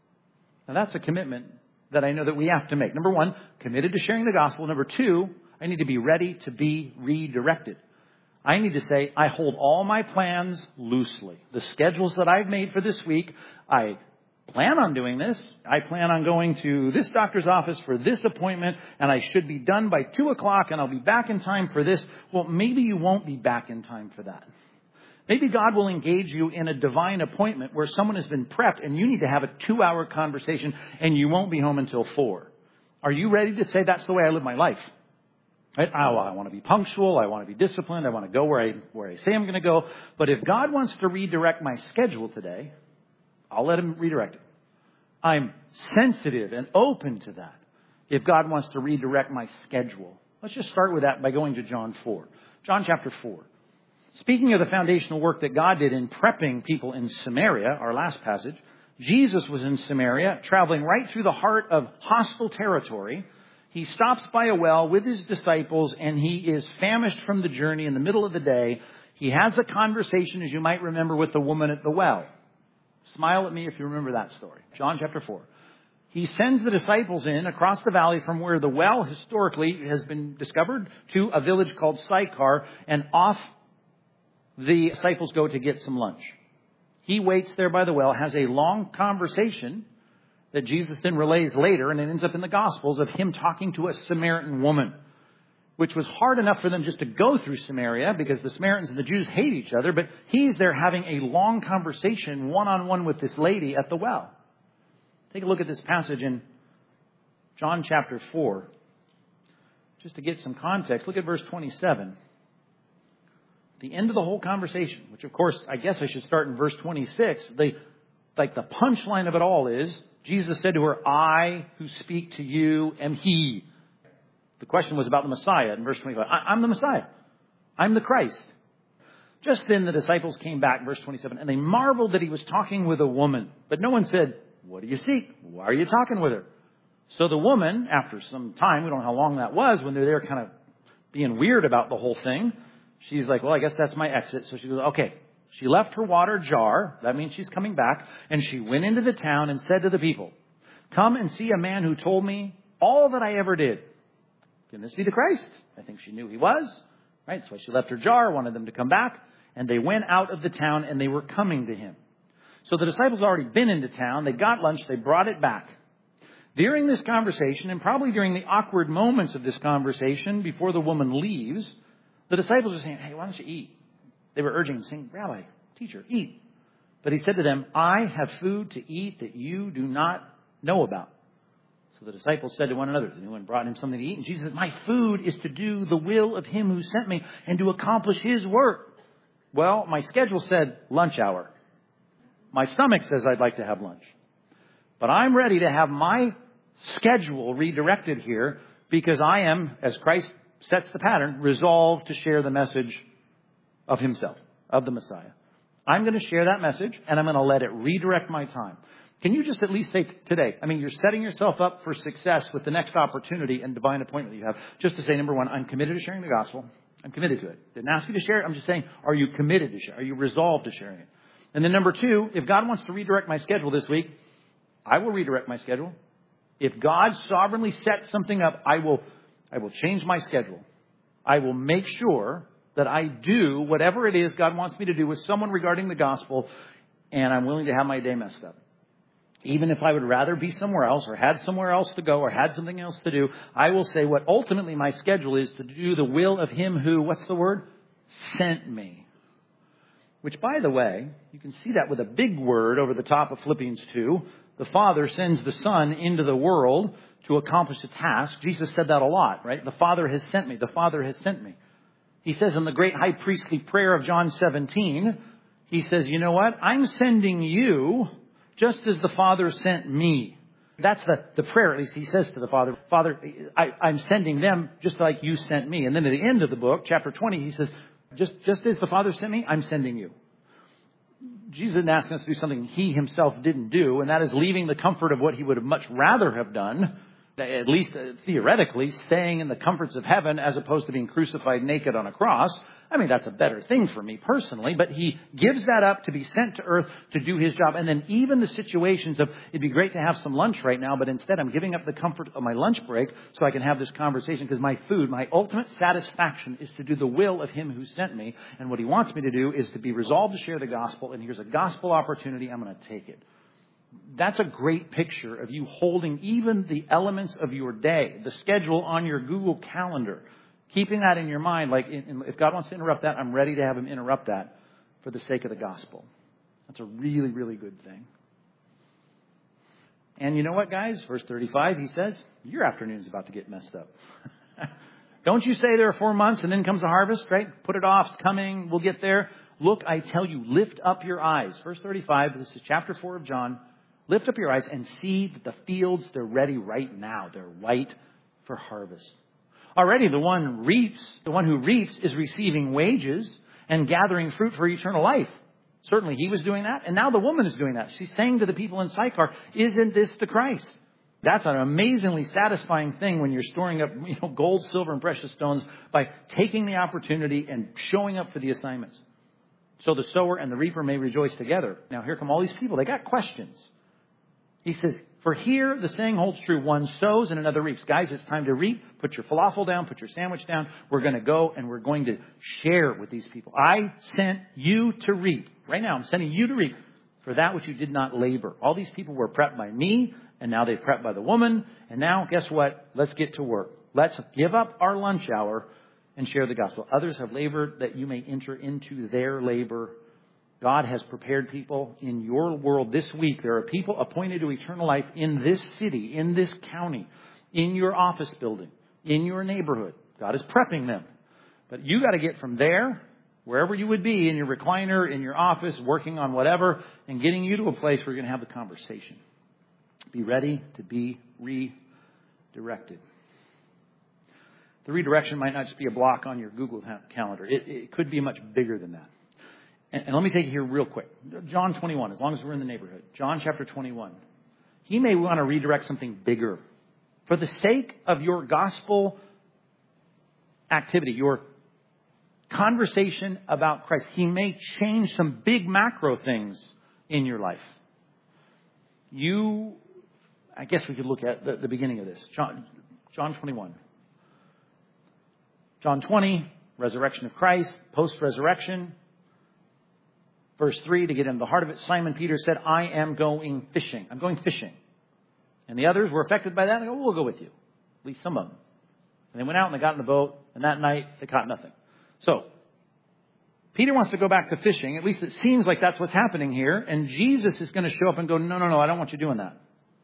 Now that's a commitment that I know that we have to make. Number one, committed to sharing the gospel. Number two, I need to be ready to be redirected. I need to say, I hold all my plans loosely. The schedules that I've made for this week, I plan on doing this. I plan on going to this doctor's office for this appointment, and I should be done by two o'clock, and I'll be back in time for this. Well, maybe you won't be back in time for that. Maybe God will engage you in a divine appointment where someone has been prepped, and you need to have a two-hour conversation, and you won't be home until four. Are you ready to say, that's the way I live my life? Right? Oh, I want to be punctual. I want to be disciplined. I want to go where I, where I say I'm going to go. But if God wants to redirect my schedule today, I'll let him redirect it. I'm sensitive and open to that if God wants to redirect my schedule. Let's just start with that by going to John four. John chapter four. Speaking of the foundational work that God did in prepping people in Samaria, our last passage, Jesus was in Samaria, traveling right through the heart of hostile territory. He stops by a well with his disciples, and he is famished from the journey in the middle of the day. He has a conversation, as you might remember, with the woman at the well. Smile at me if you remember that story. John chapter four. He sends the disciples in across the valley from where the well historically has been discovered to a village called Sychar, and off the disciples go to get some lunch. He waits there by the well, has a long conversation that Jesus then relays later, and it ends up in the Gospels of him talking to a Samaritan woman, which was hard enough for them just to go through Samaria because the Samaritans and the Jews hate each other, but he's there having a long conversation one-on-one with this lady at the well. Take a look at this passage in John chapter four. Just to get some context, look at verse twenty-seven. The end of the whole conversation, which of course, I guess I should start in verse twenty-six. The, like the punchline of it all is, Jesus said to her, I who speak to you am he. The question was about the Messiah in verse twenty-five. I, I'm the Messiah. I'm the Christ. Just then the disciples came back, verse twenty-seven, and they marveled that he was talking with a woman. But no one said, what do you seek? Why are you talking with her? So the woman, after some time, we don't know how long that was, when they're there kind of being weird about the whole thing, she's like, well, I guess that's my exit. So she goes, okay. She left her water jar. That means she's coming back. And she went into the town and said to the people, come and see a man who told me all that I ever did. Can this be the Christ? I think she knew he was. Right? So she left her jar, wanted them to come back. And they went out of the town and they were coming to him. So the disciples had already been into town. They got lunch. They brought it back. During this conversation, and probably during the awkward moments of this conversation before the woman leaves, the disciples are saying, hey, why don't you eat? They were urging him, saying, Rabbi, teacher, eat. But he said to them, I have food to eat that you do not know about. So the disciples said to one another, anyone brought him something to eat? And Jesus said, my food is to do the will of him who sent me and to accomplish his work. Well, my schedule said lunch hour. My stomach says I'd like to have lunch. But I'm ready to have my schedule redirected here because I am, as Christ sets the pattern, resolved to share the message of himself, of the Messiah. I'm going to share that message and I'm going to let it redirect my time. Can you just at least say t- today, I mean, you're setting yourself up for success with the next opportunity and divine appointment that you have. Just to say, number one, I'm committed to sharing the gospel. I'm committed to it. Didn't ask you to share it. I'm just saying, are you committed to share? Are you resolved to sharing it? And then number two, if God wants to redirect my schedule this week, I will redirect my schedule. If God sovereignly sets something up, I will, I will change my schedule. I will make sure that I do whatever it is God wants me to do with someone regarding the gospel, and I'm willing to have my day messed up. Even if I would rather be somewhere else or had somewhere else to go or had something else to do, I will say what ultimately my schedule is to do the will of him who, what's the word? Sent me. Which, by the way, you can see that with a big word over the top of Philippians two. The Father sends the Son into the world to accomplish a task. Jesus said that a lot, right? The Father has sent me. The Father has sent me. He says in the great high priestly prayer of John seventeen, he says, you know what? I'm sending you just as the Father sent me. That's the, the prayer, at least he says to the Father, Father, I, I'm sending them just like you sent me. And then at the end of the book, chapter twenty, he says, just, just as the Father sent me, I'm sending you. Jesus isn't asking us to do something he himself didn't do, and that is leaving the comfort of what he would have much rather have done, at least theoretically, staying in the comforts of heaven as opposed to being crucified naked on a cross. I mean, that's a better thing for me personally, but he gives that up to be sent to earth to do his job. And then even the situations of, it'd be great to have some lunch right now, but instead I'm giving up the comfort of my lunch break so I can have this conversation because my food, my ultimate satisfaction is to do the will of him who sent me. And what he wants me to do is to be resolved to share the gospel. And here's a gospel opportunity. I'm going to take it. That's a great picture of you holding even the elements of your day, the schedule on your Google Calendar, keeping that in your mind. Like if God wants to interrupt that, I'm ready to have him interrupt that for the sake of the gospel. That's a really, really good thing. And you know what, guys? Verse thirty-five, he says, your afternoon's about to get messed up. Don't you say there are four months and then comes the harvest, right? Put it off. It's coming. We'll get there. Look, I tell you, lift up your eyes. Verse thirty-five, this is chapter four of John. Lift up your eyes and see that the fields, they're ready right now. They're white for harvest. Already the one reaps, the one who reaps is receiving wages and gathering fruit for eternal life. Certainly he was doing that. And now the woman is doing that. She's saying to the people in Sychar, isn't this the Christ? That's an amazingly satisfying thing when you're storing up, you know, gold, silver, and precious stones by taking the opportunity and showing up for the assignments. So the sower and the reaper may rejoice together. Now here come all these people. They got questions. He says, for here the saying holds true. One sows and another reaps. Guys, it's time to reap. Put your falafel down. Put your sandwich down. We're going to go and we're going to share with these people. I sent you to reap. Right now, I'm sending you to reap for that which you did not labor. All these people were prepped by me, and now they're prepped by the woman. And now, guess what? Let's get to work. Let's give up our lunch hour and share the gospel. Others have labored that you may enter into their labor. God has prepared people in your world this week. There are people appointed to eternal life in this city, in this county, in your office building, in your neighborhood. God is prepping them. But you got to get from there, wherever you would be, in your recliner, in your office, working on whatever, and getting you to a place where you're going to have the conversation. Be ready to be redirected. The redirection might not just be a block on your Google calendar. It, it could be much bigger than that. And, and let me take you here real quick. John twenty-one, as long as we're in the neighborhood. John chapter twenty-one. He may want to redirect something bigger. For the sake of your gospel activity, your conversation about Christ, he may change some big macro things in your life. You, I guess we could look at the, the beginning of this. John, John twenty-one. John twenty, resurrection of Christ, post-resurrection. Verse three, to get into the heart of it, Simon Peter said, I am going fishing. I'm going fishing. And the others were affected by that. They go, we'll go with you. At least some of them. And they went out and they got in the boat. And that night, they caught nothing. So, Peter wants to go back to fishing. At least it seems like that's what's happening here. And Jesus is going to show up and go, no, no, no, I don't want you doing that.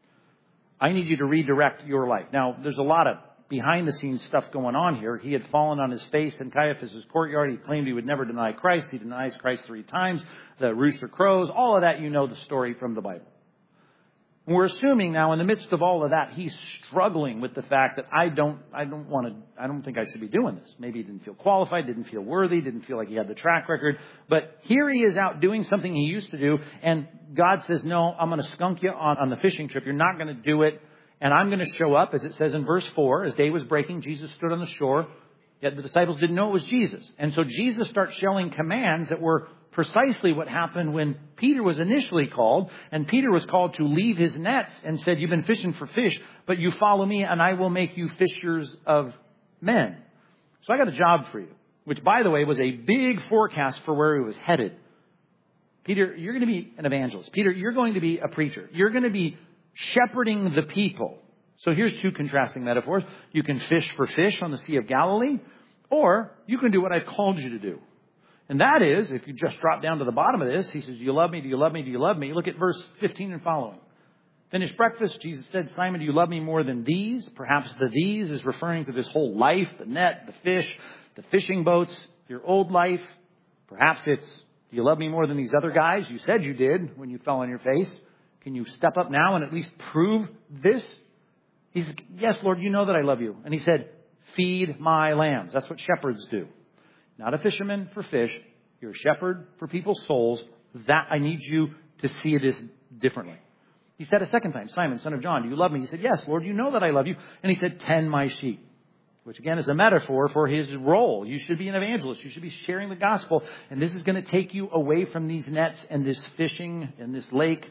I need you to redirect your life. Now, there's a lot of behind-the-scenes stuff going on here. He had fallen on his face in Caiaphas' courtyard. He claimed he would never deny Christ. He denies Christ three times. The rooster crows. All of that, you know the story from the Bible. And we're assuming now, in the midst of all of that, he's struggling with the fact that I don't, I don't want to, I don't think I should be doing this. Maybe he didn't feel qualified, didn't feel worthy, didn't feel like he had the track record. But here he is out doing something he used to do, and God says, no, I'm going to skunk you on, on the fishing trip. You're not going to do it. And I'm going to show up, as it says in verse four, as day was breaking, Jesus stood on the shore, yet the disciples didn't know it was Jesus. And so Jesus starts showing commands that were precisely what happened when Peter was initially called. And Peter was called to leave his nets and said, you've been fishing for fish, but you follow me and I will make you fishers of men. So I got a job for you, which, by the way, was a big forecast for where he was headed. Peter, you're going to be an evangelist. Peter, you're going to be a preacher. You're going to be shepherding the people. So here's two contrasting metaphors. You can fish for fish on the Sea of Galilee, or you can do what I've called you to do. And that is, if you just drop down to the bottom of this, he says, do you love me? Do you love me? Do you love me? Look at verse fifteen and following. Finished breakfast, Jesus said, Simon, do you love me more than these? Perhaps the these is referring to this whole life, the net, the fish, the fishing boats, your old life. Perhaps it's, do you love me more than these other guys? You said you did when you fell on your face. Can you step up now and at least prove this? He said, yes, Lord, you know that I love you. And he said, feed my lambs. That's what shepherds do. Not a fisherman for fish. You're a shepherd for people's souls. That I need you to see it as differently. He said a second time, Simon, son of John, do you love me? He said, yes, Lord, you know that I love you. And he said, tend my sheep. Which again is a metaphor for his role. You should be an evangelist. You should be sharing the gospel. And this is going to take you away from these nets and this fishing and this lake.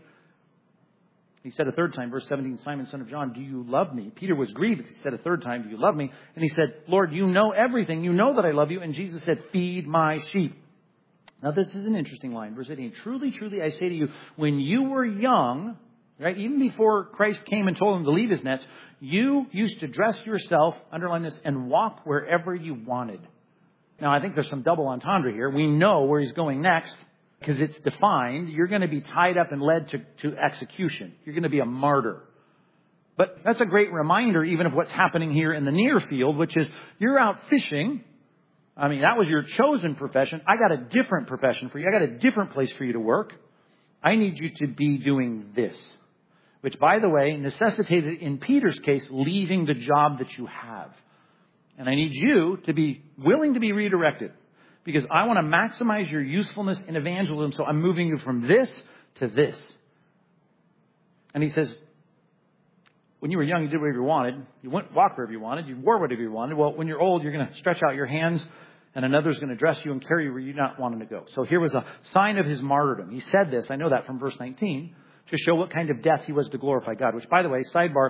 He said a third time, verse seventeen, Simon, son of John, do you love me? Peter was grieved. He said a third time, do you love me? And he said, Lord, you know everything. You know that I love you. And Jesus said, feed my sheep. Now, this is an interesting line. Verse eighteen, truly, truly, I say to you, when you were young, right, even before Christ came and told him to leave his nets, you used to dress yourself, underline this, and walk wherever you wanted. Now, I think there's some double entendre here. We know where he's going next, because it's defined. You're going to be tied up and led to, to execution. You're going to be a martyr. But that's a great reminder even of what's happening here in the near field, which is you're out fishing I mean, that was your chosen profession. I got a different profession for you. I got a different place for you to work. I need you to be doing this. Which, by the way, necessitated, in Peter's case, leaving the job that you have. And I need you to be willing to be redirected. Because I want to maximize your usefulness in evangelism. So I'm moving you from this to this. And he says, when you were young, you did whatever you wanted. You went walk wherever you wanted. You wore whatever you wanted. Well, when you're old, you're going to stretch out your hands and another's going to dress you and carry you where you're not wanting to go. So here was a sign of his martyrdom. He said this, I know that from verse nineteen, to show what kind of death he was to glorify God. Which, by the way, sidebar,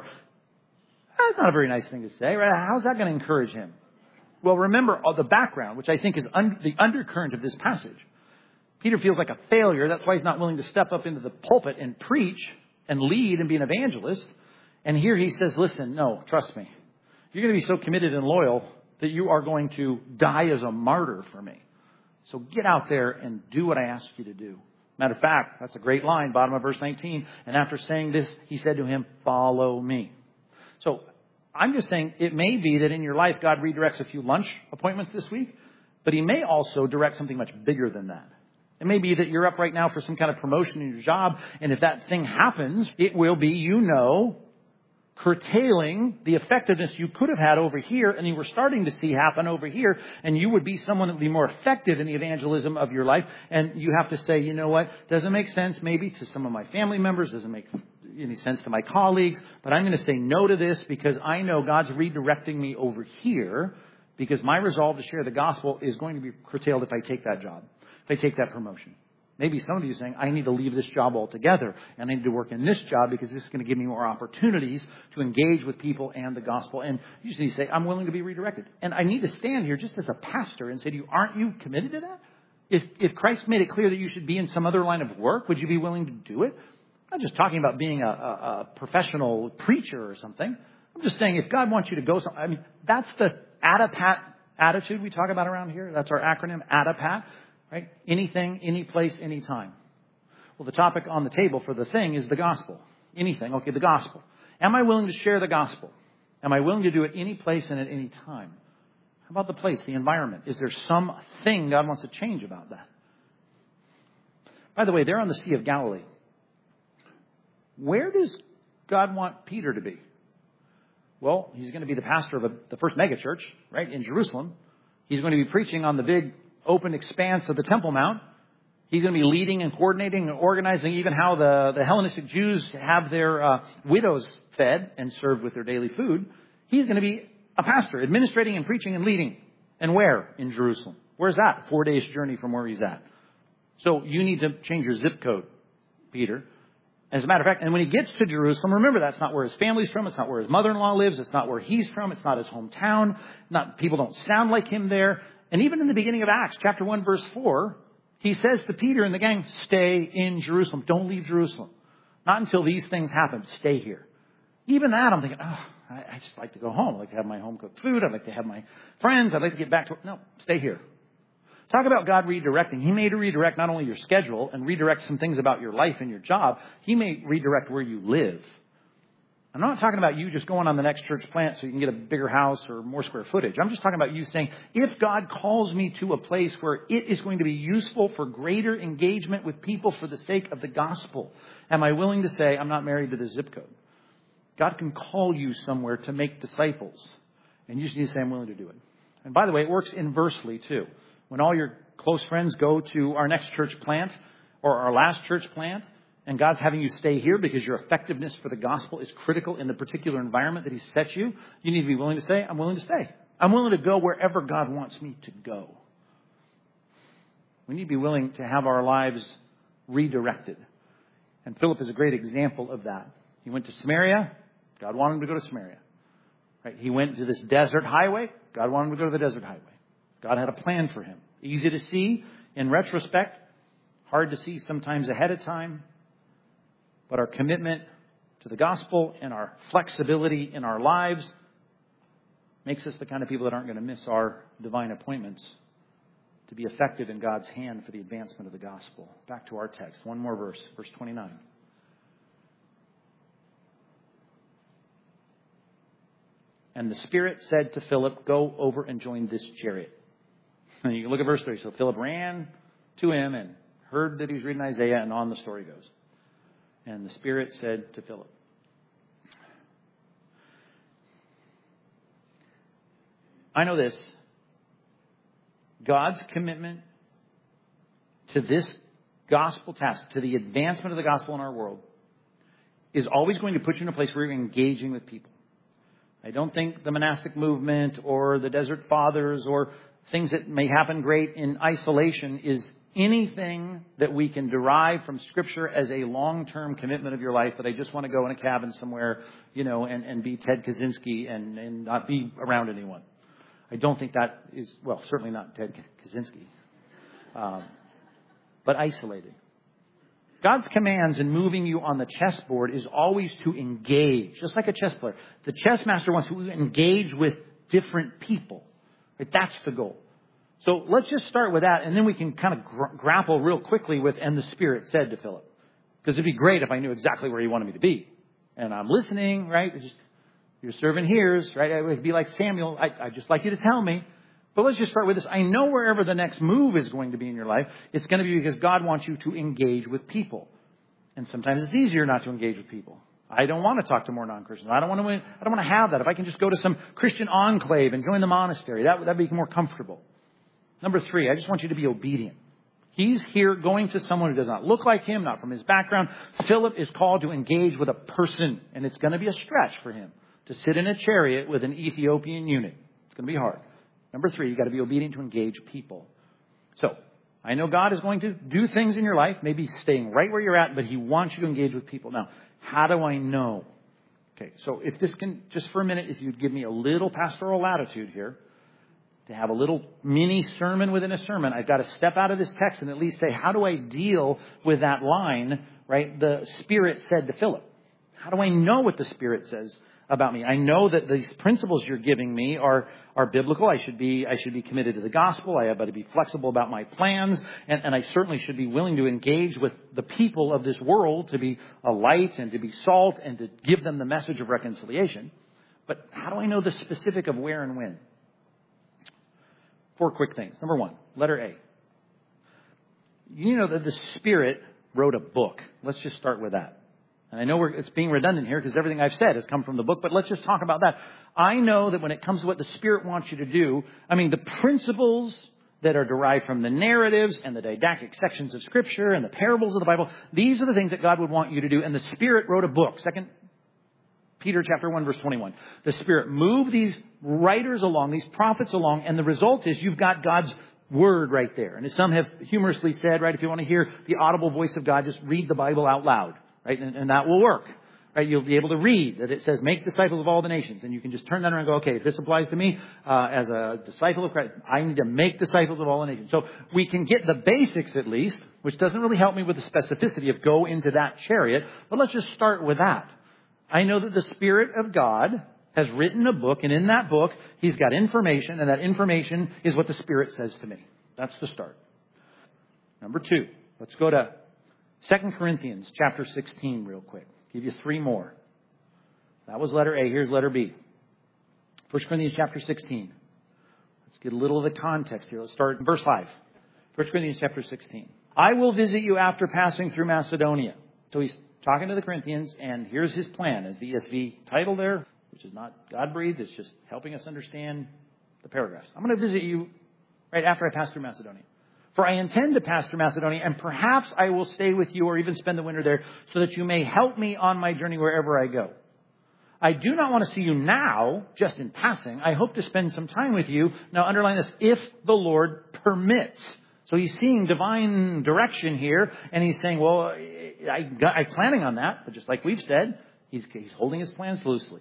that's not a very nice thing to say, right? How's that going to encourage him? Well, remember the background, which I think is un- the undercurrent of this passage. Peter feels like a failure. That's why he's not willing to step up into the pulpit and preach and lead and be an evangelist. And here he says, listen, no, trust me. You're going to be so committed and loyal that you are going to die as a martyr for me. So get out there and do what I asked you to do. Matter of fact, that's a great line, bottom of verse nineteen. And after saying this, he said to him, follow me. So I'm just saying it may be that in your life, God redirects a few lunch appointments this week, but he may also direct something much bigger than that. It may be that you're up right now for some kind of promotion in your job. And if that thing happens, it will be, you know, curtailing the effectiveness you could have had over here and you were starting to see happen over here, and you would be someone that would be more effective in the evangelism of your life. And you have to say, you know what, doesn't make sense maybe to some of my family members, doesn't make any sense to my colleagues, but I'm going to say no to this because I know God's redirecting me over here because my resolve to share the gospel is going to be curtailed if I take that job, if I take that promotion. Maybe some of you are saying, I need to leave this job altogether and I need to work in this job because this is going to give me more opportunities to engage with people and the gospel. And you just need to say, I'm willing to be redirected. And I need to stand here just as a pastor and say to you, aren't you committed to that? If, if Christ made it clear that you should be in some other line of work, would you be willing to do it? I'm not just talking about being a, a, a professional preacher or something. I'm just saying if God wants you to go somewhere, I mean, that's the ADAPAT attitude we talk about around here. That's our acronym, ADAPAT. Right? Anything, any place, any time. Well, the topic on the table for the thing is the gospel. Anything. Okay, the gospel. Am I willing to share the gospel? Am I willing to do it any place and at any time? How about the place, the environment? Is there something God wants to change about that? By the way, they're on the Sea of Galilee. Where does God want Peter to be? Well, he's going to be the pastor of a, the first megachurch, right, in Jerusalem. He's going to be preaching on the big open expanse of the Temple Mount. He's going to be leading and coordinating and organizing even how the, the Hellenistic Jews have their uh, widows fed and served with their daily food. He's going to be a pastor, administrating and preaching and leading. And where? In Jerusalem. Where's that? Four days journey from where he's at. So you need to change your zip code, Peter. As a matter of fact, and when he gets to Jerusalem, remember that's not where his family's from. It's not where his mother-in-law lives. It's not where he's from. It's not his hometown. Not people don't sound like him there. And even in the beginning of Acts, chapter one, verse four, he says to Peter and the gang, stay in Jerusalem. Don't leave Jerusalem. Not until these things happen. Stay here. Even that, I'm thinking, oh, I, I just like to go home. I'd like to have my home-cooked food. I'd like to have my friends. I'd like to get back to it. No, stay here. Talk about God redirecting. He may redirect not only your schedule and redirect some things about your life and your job. He may redirect where you live. I'm not talking about you just going on the next church plant so you can get a bigger house or more square footage. I'm just talking about you saying, if God calls me to a place where it is going to be useful for greater engagement with people for the sake of the gospel, am I willing to say, I'm not married to the zip code? God can call you somewhere to make disciples. And you just need to say, I'm willing to do it. And by the way, it works inversely too. When all your close friends go to our next church plant or our last church plant, and God's having you stay here because your effectiveness for the gospel is critical in the particular environment that He set you, you need to be willing to say, I'm willing to stay. I'm willing to go wherever God wants me to go. We need to be willing to have our lives redirected. And Philip is a great example of that. He went to Samaria. God wanted him to go to Samaria. Right? He went to this desert highway. God wanted him to go to the desert highway. God had a plan for him. Easy to see in retrospect. Hard to see sometimes ahead of time. But our commitment to the gospel and our flexibility in our lives makes us the kind of people that aren't going to miss our divine appointments to be effective in God's hand for the advancement of the gospel. Back to our text. One more verse, verse twenty-nine. And the Spirit said to Philip, go over and join this chariot. And you can look at verse three. So Philip ran to him and heard that he was reading Isaiah, and on the story goes. And the Spirit said to Philip, I know this. God's commitment to this gospel task, to the advancement of the gospel in our world, is always going to put you in a place where you're engaging with people. I don't think the monastic movement or the Desert Fathers or things that may happen great in isolation is anything that we can derive from Scripture as a long-term commitment of your life, that I just want to go in a cabin somewhere, you know, and, and be Ted Kaczynski and, and not be around anyone. I don't think that is, well, certainly not Ted Kaczynski, um, but isolated. God's commands in moving you on the chessboard is always to engage, just like a chess player. The chess master wants to engage with different people. Right? That's the goal. So let's just start with that, and then we can kind of gra- grapple real quickly with, and the Spirit said to Philip. Because it'd be great if I knew exactly where he wanted me to be. And I'm listening, right? It's just, your servant hears, right? It would be like Samuel, I, I'd just like you to tell me. But let's just start with this. I know wherever the next move is going to be in your life, it's going to be because God wants you to engage with people. And sometimes it's easier not to engage with people. I don't want to talk to more non-Christians. I don't want to, I don't want to have that. If I can just go to some Christian enclave and join the monastery, that would be more comfortable. Number three, I just want you to be obedient. He's here going to someone who does not look like him, not from his background. Philip is called to engage with a person, and it's going to be a stretch for him to sit in a chariot with an Ethiopian eunuch. It's going to be hard. Number three, you've got to be obedient to engage people. So, I know God is going to do things in your life, maybe staying right where you're at, but He wants you to engage with people. Now, how do I know? Okay, so if this can, just for a minute, if you'd give me a little pastoral latitude here, to have a little mini sermon within a sermon, I've got to step out of this text and at least say, how do I deal with that line, right? The Spirit said to Philip. How do I know what the Spirit says about me? I know that these principles you're giving me are, are biblical. I should be, I should be committed to the gospel. I have to be flexible about my plans. And, and I certainly should be willing to engage with the people of this world to be a light and to be salt and to give them the message of reconciliation. But how do I know the specific of where and when? Four quick things. Number one, letter A. You know that the Spirit wrote a book. Let's just start with that. And I know we're, it's being redundant here because everything I've said has come from the book, but let's just talk about that. I know that when it comes to what the Spirit wants you to do, I mean, the principles that are derived from the narratives and the didactic sections of Scripture and the parables of the Bible, these are the things that God would want you to do. And the Spirit wrote a book. Second Peter chapter one, verse twenty-one. The Spirit moved these writers along, these prophets along, and the result is you've got God's Word right there. And as some have humorously said, right, if you want to hear the audible voice of God, just read the Bible out loud, right, and, and that will work. Right, you'll be able to read that it says, make disciples of all the nations. And you can just turn that around and go, okay, if this applies to me uh, as a disciple of Christ, I need to make disciples of all the nations. So we can get the basics at least, which doesn't really help me with the specificity of go into that chariot. But let's just start with that. I know that the Spirit of God has written a book, and in that book, He's got information, and that information is what the Spirit says to me. That's the start. Number two, let's go to Second Corinthians chapter sixteen real quick. Give you three more. That was letter A. Here's letter B. First Corinthians chapter sixteen. Let's get a little of the context here. Let's start in verse five. First Corinthians chapter sixteen. I will visit you after passing through Macedonia. So he's talking to the Corinthians, and here's his plan, as the E S V title there, which is not God-breathed. It's just helping us understand the paragraphs. I'm going to visit you right after I pass through Macedonia. For I intend to pass through Macedonia, and perhaps I will stay with you or even spend the winter there so that you may help me on my journey wherever I go. I do not want to see you now, just in passing. I hope to spend some time with you. Now, underline this, if the Lord permits. So he's seeing divine direction here, and he's saying, well, I, I'm planning on that. But just like we've said, he's, he's holding his plans loosely.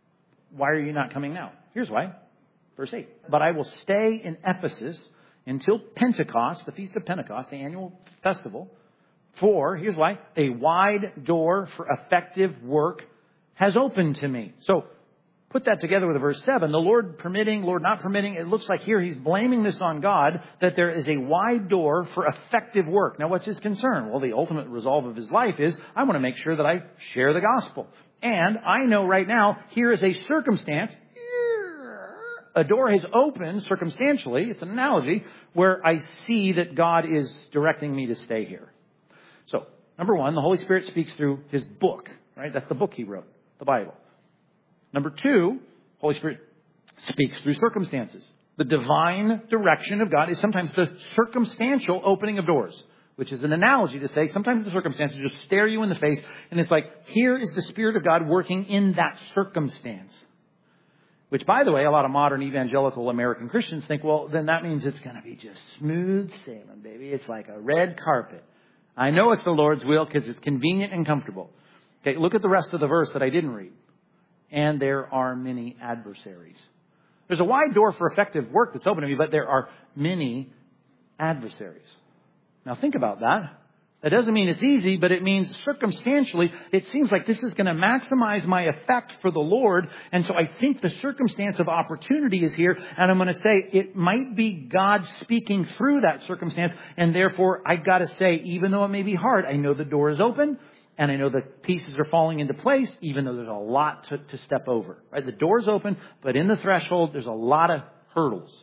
Why are you not coming now? Here's why. Verse eight. But I will stay in Ephesus until Pentecost, the Feast of Pentecost, the annual festival. For, here's why, a wide door for effective work has opened to me. So, put that together with verse seven. The Lord permitting, Lord not permitting. It looks like here he's blaming this on God, that there is a wide door for effective work. Now, what's his concern? Well, the ultimate resolve of his life is, I want to make sure that I share the gospel. And I know right now, here is a circumstance. a door has opened circumstantially. It's an analogy where I see that God is directing me to stay here. So, number one, the Holy Spirit speaks through His book, right? That's the book He wrote, the Bible. Number two, Holy Spirit speaks through circumstances. The divine direction of God is sometimes the circumstantial opening of doors, which is an analogy to say sometimes the circumstances just stare you in the face, and it's like, here is the Spirit of God working in that circumstance. Which, by the way, a lot of modern evangelical American Christians think, well, then that means it's going to be just smooth sailing, baby. It's like a red carpet. I know it's the Lord's will because it's convenient and comfortable. Okay, look at the rest of the verse that I didn't read. And there are many adversaries. There's a wide door for effective work that's open to me, but there are many adversaries. Now think about that. That doesn't mean it's easy, but it means circumstantially, it seems like this is going to maximize my effect for the Lord. And so I think the circumstance of opportunity is here. And I'm going to say it might be God speaking through that circumstance. And therefore, I've got to say, even though it may be hard, I know the door is open. And I know the pieces are falling into place, even though there's a lot to, to step over. Right? The door's open, but in the threshold, there's a lot of hurdles.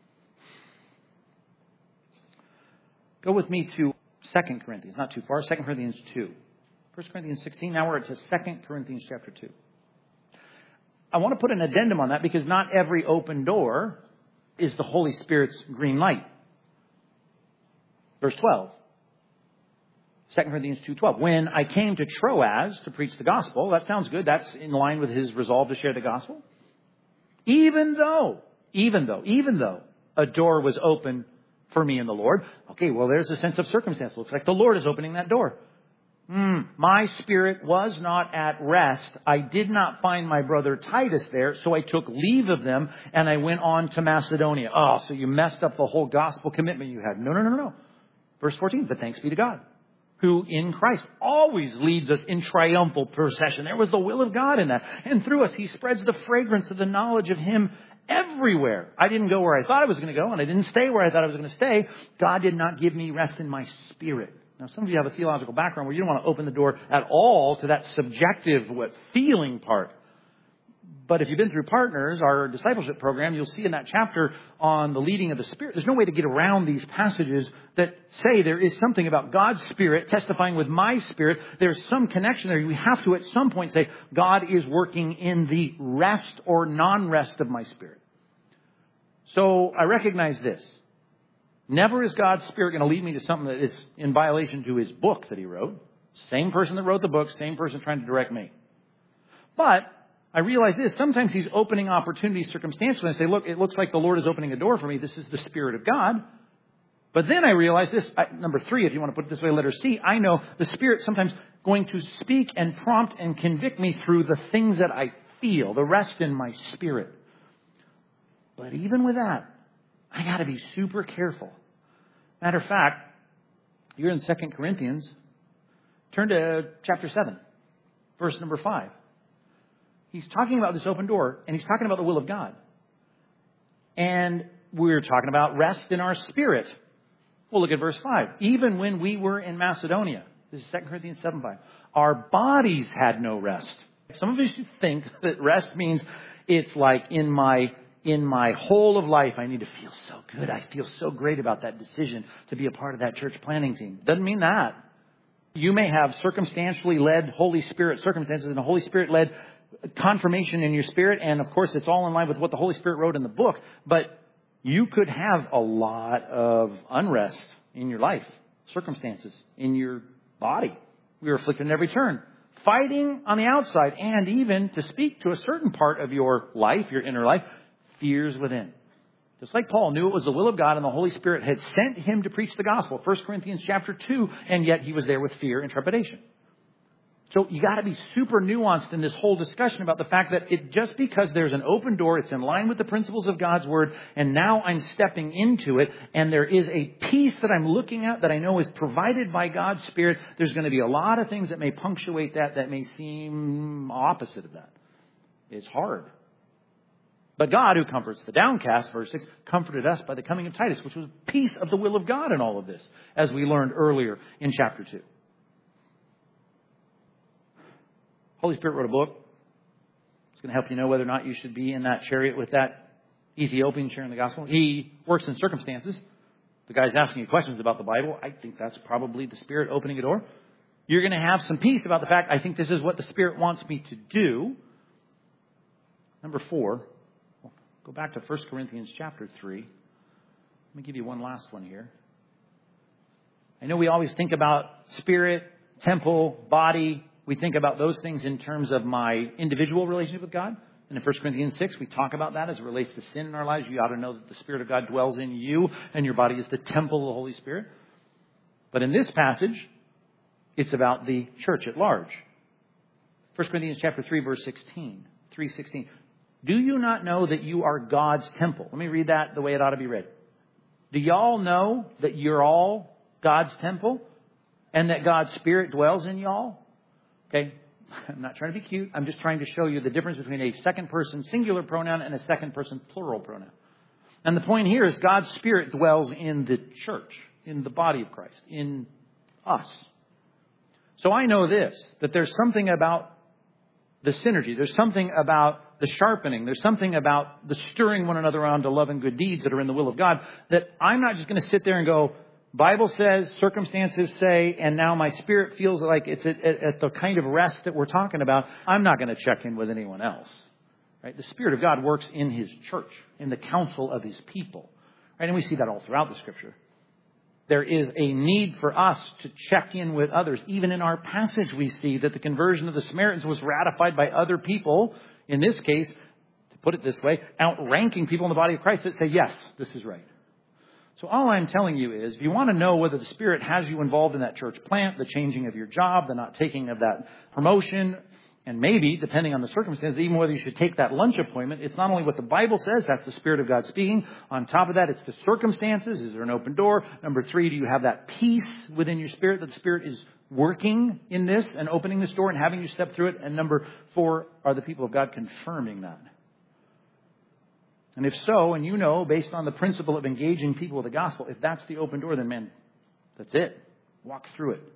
Go with me to Second Corinthians, not too far, Second Corinthians two. First Corinthians sixteen, now we're to Second Corinthians chapter two. I want to put an addendum on that because not every open door is the Holy Spirit's green light. Verse twelve. Second Corinthians two twelve. When I came to Troas to preach the gospel, that sounds good. That's in line with his resolve to share the gospel. Even though, even though, even though a door was open for me and the Lord. Okay, well, there's a sense of circumstance. Looks like the Lord is opening that door. Mm, my spirit was not at rest. I did not find my brother Titus there, so I took leave of them and I went on to Macedonia. Oh, so you messed up the whole gospel commitment you had. No, no, no, no. Verse fourteen, but thanks be to God, who in Christ always leads us in triumphal procession. There was the will of God in that. And through us, He spreads the fragrance of the knowledge of Him everywhere. I didn't go where I thought I was going to go, and I didn't stay where I thought I was going to stay. God did not give me rest in my spirit. Now, some of you have a theological background where you don't want to open the door at all to that subjective, what, feeling part. But if you've been through Partners, our discipleship program, you'll see in that chapter on the leading of the Spirit, there's no way to get around these passages that say there is something about God's Spirit testifying with my spirit. There's some connection there. We have to at some point say, God is working in the rest or non-rest of my spirit. So I recognize this. Never is God's Spirit going to lead me to something that is in violation to His book that He wrote. Same person that wrote the book, same person trying to direct me. But I realize this. Sometimes He's opening opportunities circumstantially. I say, look, it looks like the Lord is opening a door for me. This is the Spirit of God. But then I realize this. I, number three, if you want to put it this way, letter C. I know the Spirit sometimes going to speak and prompt and convict me through the things that I feel, the rest in my spirit. But even with that, I got to be super careful. Matter of fact, you're in Second Corinthians. Turn to chapter seven, verse number five. He's talking about this open door, and he's talking about the will of God. And we're talking about rest in our spirit. Well, look at verse five. Even when we were in Macedonia, this is Second Corinthians seven five, our bodies had no rest. Some of us think that rest means it's like in my in my whole of life, I need to feel so good. I feel so great about that decision to be a part of that church planning team. Doesn't mean that. You may have circumstantially led Holy Spirit circumstances and a Holy Spirit led confirmation in your spirit. And of course, it's all in line with what the Holy Spirit wrote in the book. But you could have a lot of unrest in your life, circumstances in your body. We are afflicted in every turn, fighting on the outside, and even to speak to a certain part of your life, your inner life, fears within. Just like Paul knew it was the will of God and the Holy Spirit had sent him to preach the gospel, First Corinthians chapter two, and yet he was there with fear and trepidation. So you got to be super nuanced in this whole discussion about the fact that it just because there's an open door, it's in line with the principles of God's word, and now I'm stepping into it, and there is a peace that I'm looking at that I know is provided by God's Spirit. There's going to be a lot of things that may punctuate that that may seem opposite of that. It's hard. But God, who comforts the downcast, verse six, comforted us by the coming of Titus, which was peace of the will of God in all of this, as we learned earlier in chapter two. Holy Spirit wrote a book. It's going to help you know whether or not you should be in that chariot with that Ethiopian sharing the gospel. He works in circumstances. The guy's asking you questions about the Bible. I think that's probably the Spirit opening a door. You're going to have some peace about the fact, I think this is what the Spirit wants me to do. Number four, go back to First Corinthians chapter three. Let me give you one last one here. I know we always think about spirit, temple, body. We think about those things in terms of my individual relationship with God. And in First Corinthians six, we talk about that as it relates to sin in our lives. You ought to know that the Spirit of God dwells in you, and your body is the temple of the Holy Spirit. But in this passage, it's about the church at large. First Corinthians chapter three, verse sixteen. three sixteen. Do you not know that you are God's temple? Let me read that the way it ought to be read. Do y'all know that you're all God's temple and that God's Spirit dwells in y'all? Okay. I'm not trying to be cute. I'm just trying to show you the difference between a second person singular pronoun and a second person plural pronoun. And the point here is God's Spirit dwells in the church, in the body of Christ, in us. So I know this, that there's something about the synergy. There's something about the sharpening. There's something about the stirring one another on to love and good deeds that are in the will of God, that I'm not just going to sit there and go, Bible says, circumstances say, and now my spirit feels like it's at, at, at the kind of rest that we're talking about. I'm not going to check in with anyone else. Right? The Spirit of God works in His church, in the council of His people. Right? And we see that all throughout the Scripture. There is a need for us to check in with others. Even in our passage, we see that the conversion of the Samaritans was ratified by other people. In this case, to put it this way, outranking people in the body of Christ that say, yes, this is right. So all I'm telling you is, if you want to know whether the Spirit has you involved in that church plant, the changing of your job, the not taking of that promotion, and maybe, depending on the circumstances, even whether you should take that lunch appointment, it's not only what the Bible says, that's the Spirit of God speaking. On top of that, it's the circumstances. Is there an open door? Number three, do you have that peace within your spirit that the Spirit is working in this and opening this door and having you step through it? And number four, are the people of God confirming that? And if so, and you know, based on the principle of engaging people with the gospel, if that's the open door, then man, that's it. Walk through it.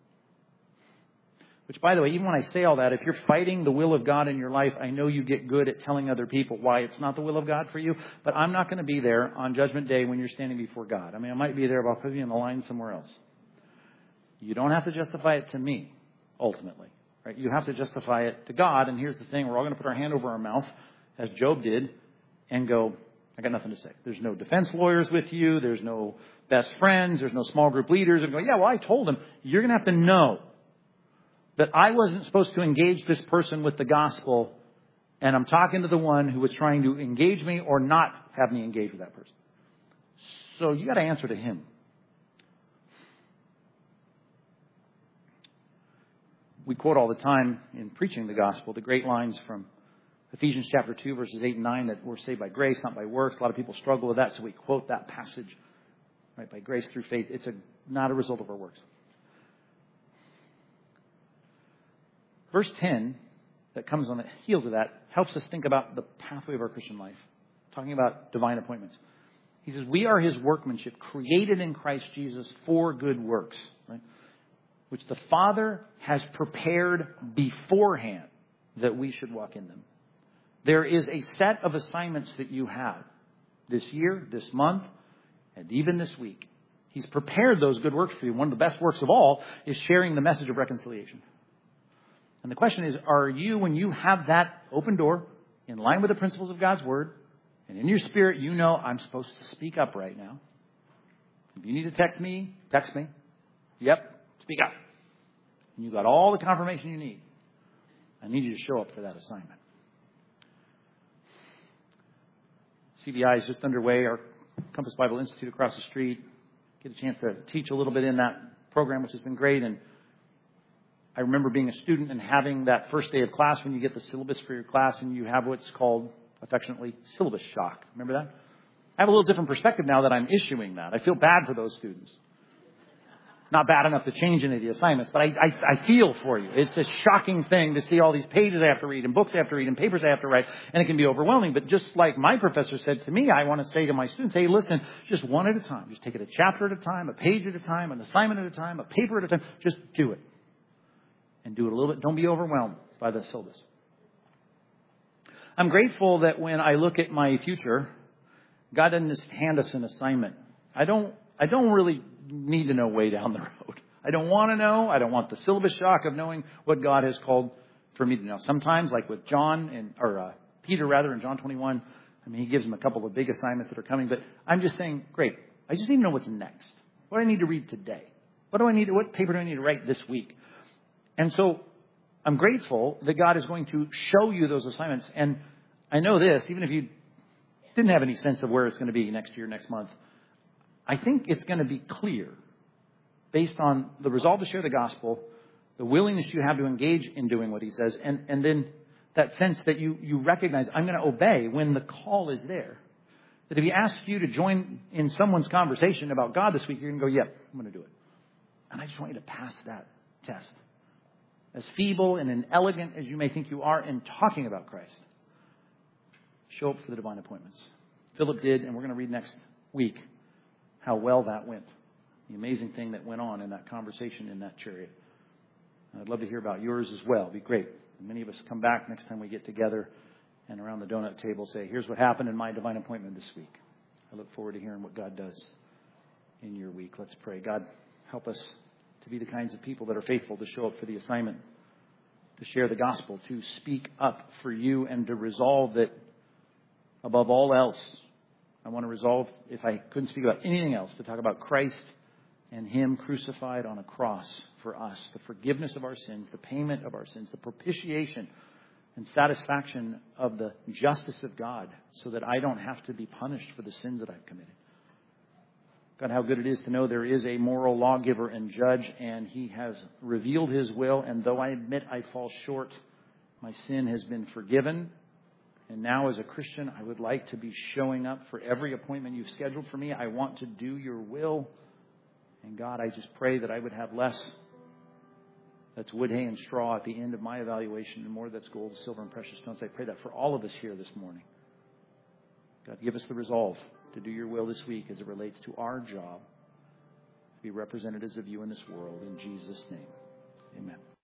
Which, by the way, even when I say all that, if you're fighting the will of God in your life, I know you get good at telling other people why it's not the will of God for you. But I'm not going to be there on Judgment Day when you're standing before God. I mean, I might be there, but I'll put you in the line somewhere else. You don't have to justify it to me, ultimately. Right? You have to justify it to God. And here's the thing. We're all going to put our hand over our mouth, as Job did, and go, I got nothing to say. There's no defense lawyers with you. There's no best friends. There's no small group leaders. And go, yeah, well, I told him. You're going to have to know that I wasn't supposed to engage this person with the gospel, and I'm talking to the one who was trying to engage me or not have me engage with that person. So you got to answer to him. We quote all the time in preaching the gospel the great lines from Ephesians chapter two, verses eight and nine, that we're saved by grace, not by works. A lot of people struggle with that, so we quote that passage. Right, by grace through faith. It's a, not a result of our works. Verse ten, that comes on the heels of that, helps us think about the pathway of our Christian life. Talking about divine appointments. He says, we are His workmanship, created in Christ Jesus for good works, right? Which the Father has prepared beforehand that we should walk in them. There is a set of assignments that you have this year, this month, and even this week. He's prepared those good works for you. One of the best works of all is sharing the message of reconciliation. And the question is, are you, when you have that open door, in line with the principles of God's Word, and in your spirit, you know, I'm supposed to speak up right now. If you need to text me, text me. Yep, speak up. And you got all the confirmation you need. I need you to show up for that assignment. C B I is just underway. Our Compass Bible Institute across the street. Get a chance to teach a little bit in that program, which has been great. And I remember being a student and having that first day of class when you get the syllabus for your class and you have what's called, affectionately, syllabus shock. Remember that? I have a little different perspective now that I'm issuing that. I feel bad for those students. Not bad enough to change any of the assignments, but I, I, I feel for you. It's a shocking thing to see all these pages I have to read and books I have to read and papers I have to write, and it can be overwhelming. But just like my professor said to me, I want to say to my students, hey, listen, just one at a time. Just take it a chapter at a time, a page at a time, an assignment at a time, a paper at a time. Just do it. And do it a little bit. Don't be overwhelmed by the syllabus. I'm grateful that when I look at my future, God doesn't just hand us an assignment. I don't, I don't really need to know way down the road. I don't want to know. I don't want the syllabus shock of knowing what God has called for me to know. Sometimes, like with John and, or uh, Peter rather in John twenty-one, I mean, he gives them a couple of big assignments that are coming, but I'm just saying, great. I just need to know what's next. What do I need to read today? What do I need to, what paper do I need to write this week? And so I'm grateful that God is going to show you those assignments. And I know this, even if you didn't have any sense of where it's going to be next year, next month, I think it's going to be clear based on the resolve to share the gospel, the willingness you have to engage in doing what he says, and, and then that sense that you, you recognize, I'm going to obey when the call is there. That if he asks you to join in someone's conversation about God this week, you're going to go, yeah, I'm going to do it. And I just want you to pass that test. As feeble and inelegant as you may think you are in talking about Christ, show up for the divine appointments. Philip did, and we're going to read next week how well that went. The amazing thing that went on in that conversation in that chariot. I'd love to hear about yours as well. It'd be great. Many of us come back next time we get together and around the donut table say, here's what happened in my divine appointment this week. I look forward to hearing what God does in your week. Let's pray. God, help us to be the kinds of people that are faithful to show up for the assignment, to share the gospel, to speak up for you, and to resolve that above all else, I want to resolve, if I couldn't speak about anything else, to talk about Christ and him crucified on a cross for us, the forgiveness of our sins, the payment of our sins, the propitiation and satisfaction of the justice of God, so that I don't have to be punished for the sins that I've committed. God, how good it is to know there is a moral lawgiver and judge, and he has revealed his will. And though I admit I fall short, my sin has been forgiven. And now as a Christian, I would like to be showing up for every appointment you've scheduled for me. I want to do your will. And God, I just pray that I would have less that's wood, hay, and straw at the end of my evaluation, and more that's gold, silver, and precious stones. I pray that for all of us here this morning. God, give us the resolve to do your will this week as it relates to our job, to be representatives of you in this world. In Jesus' name, amen.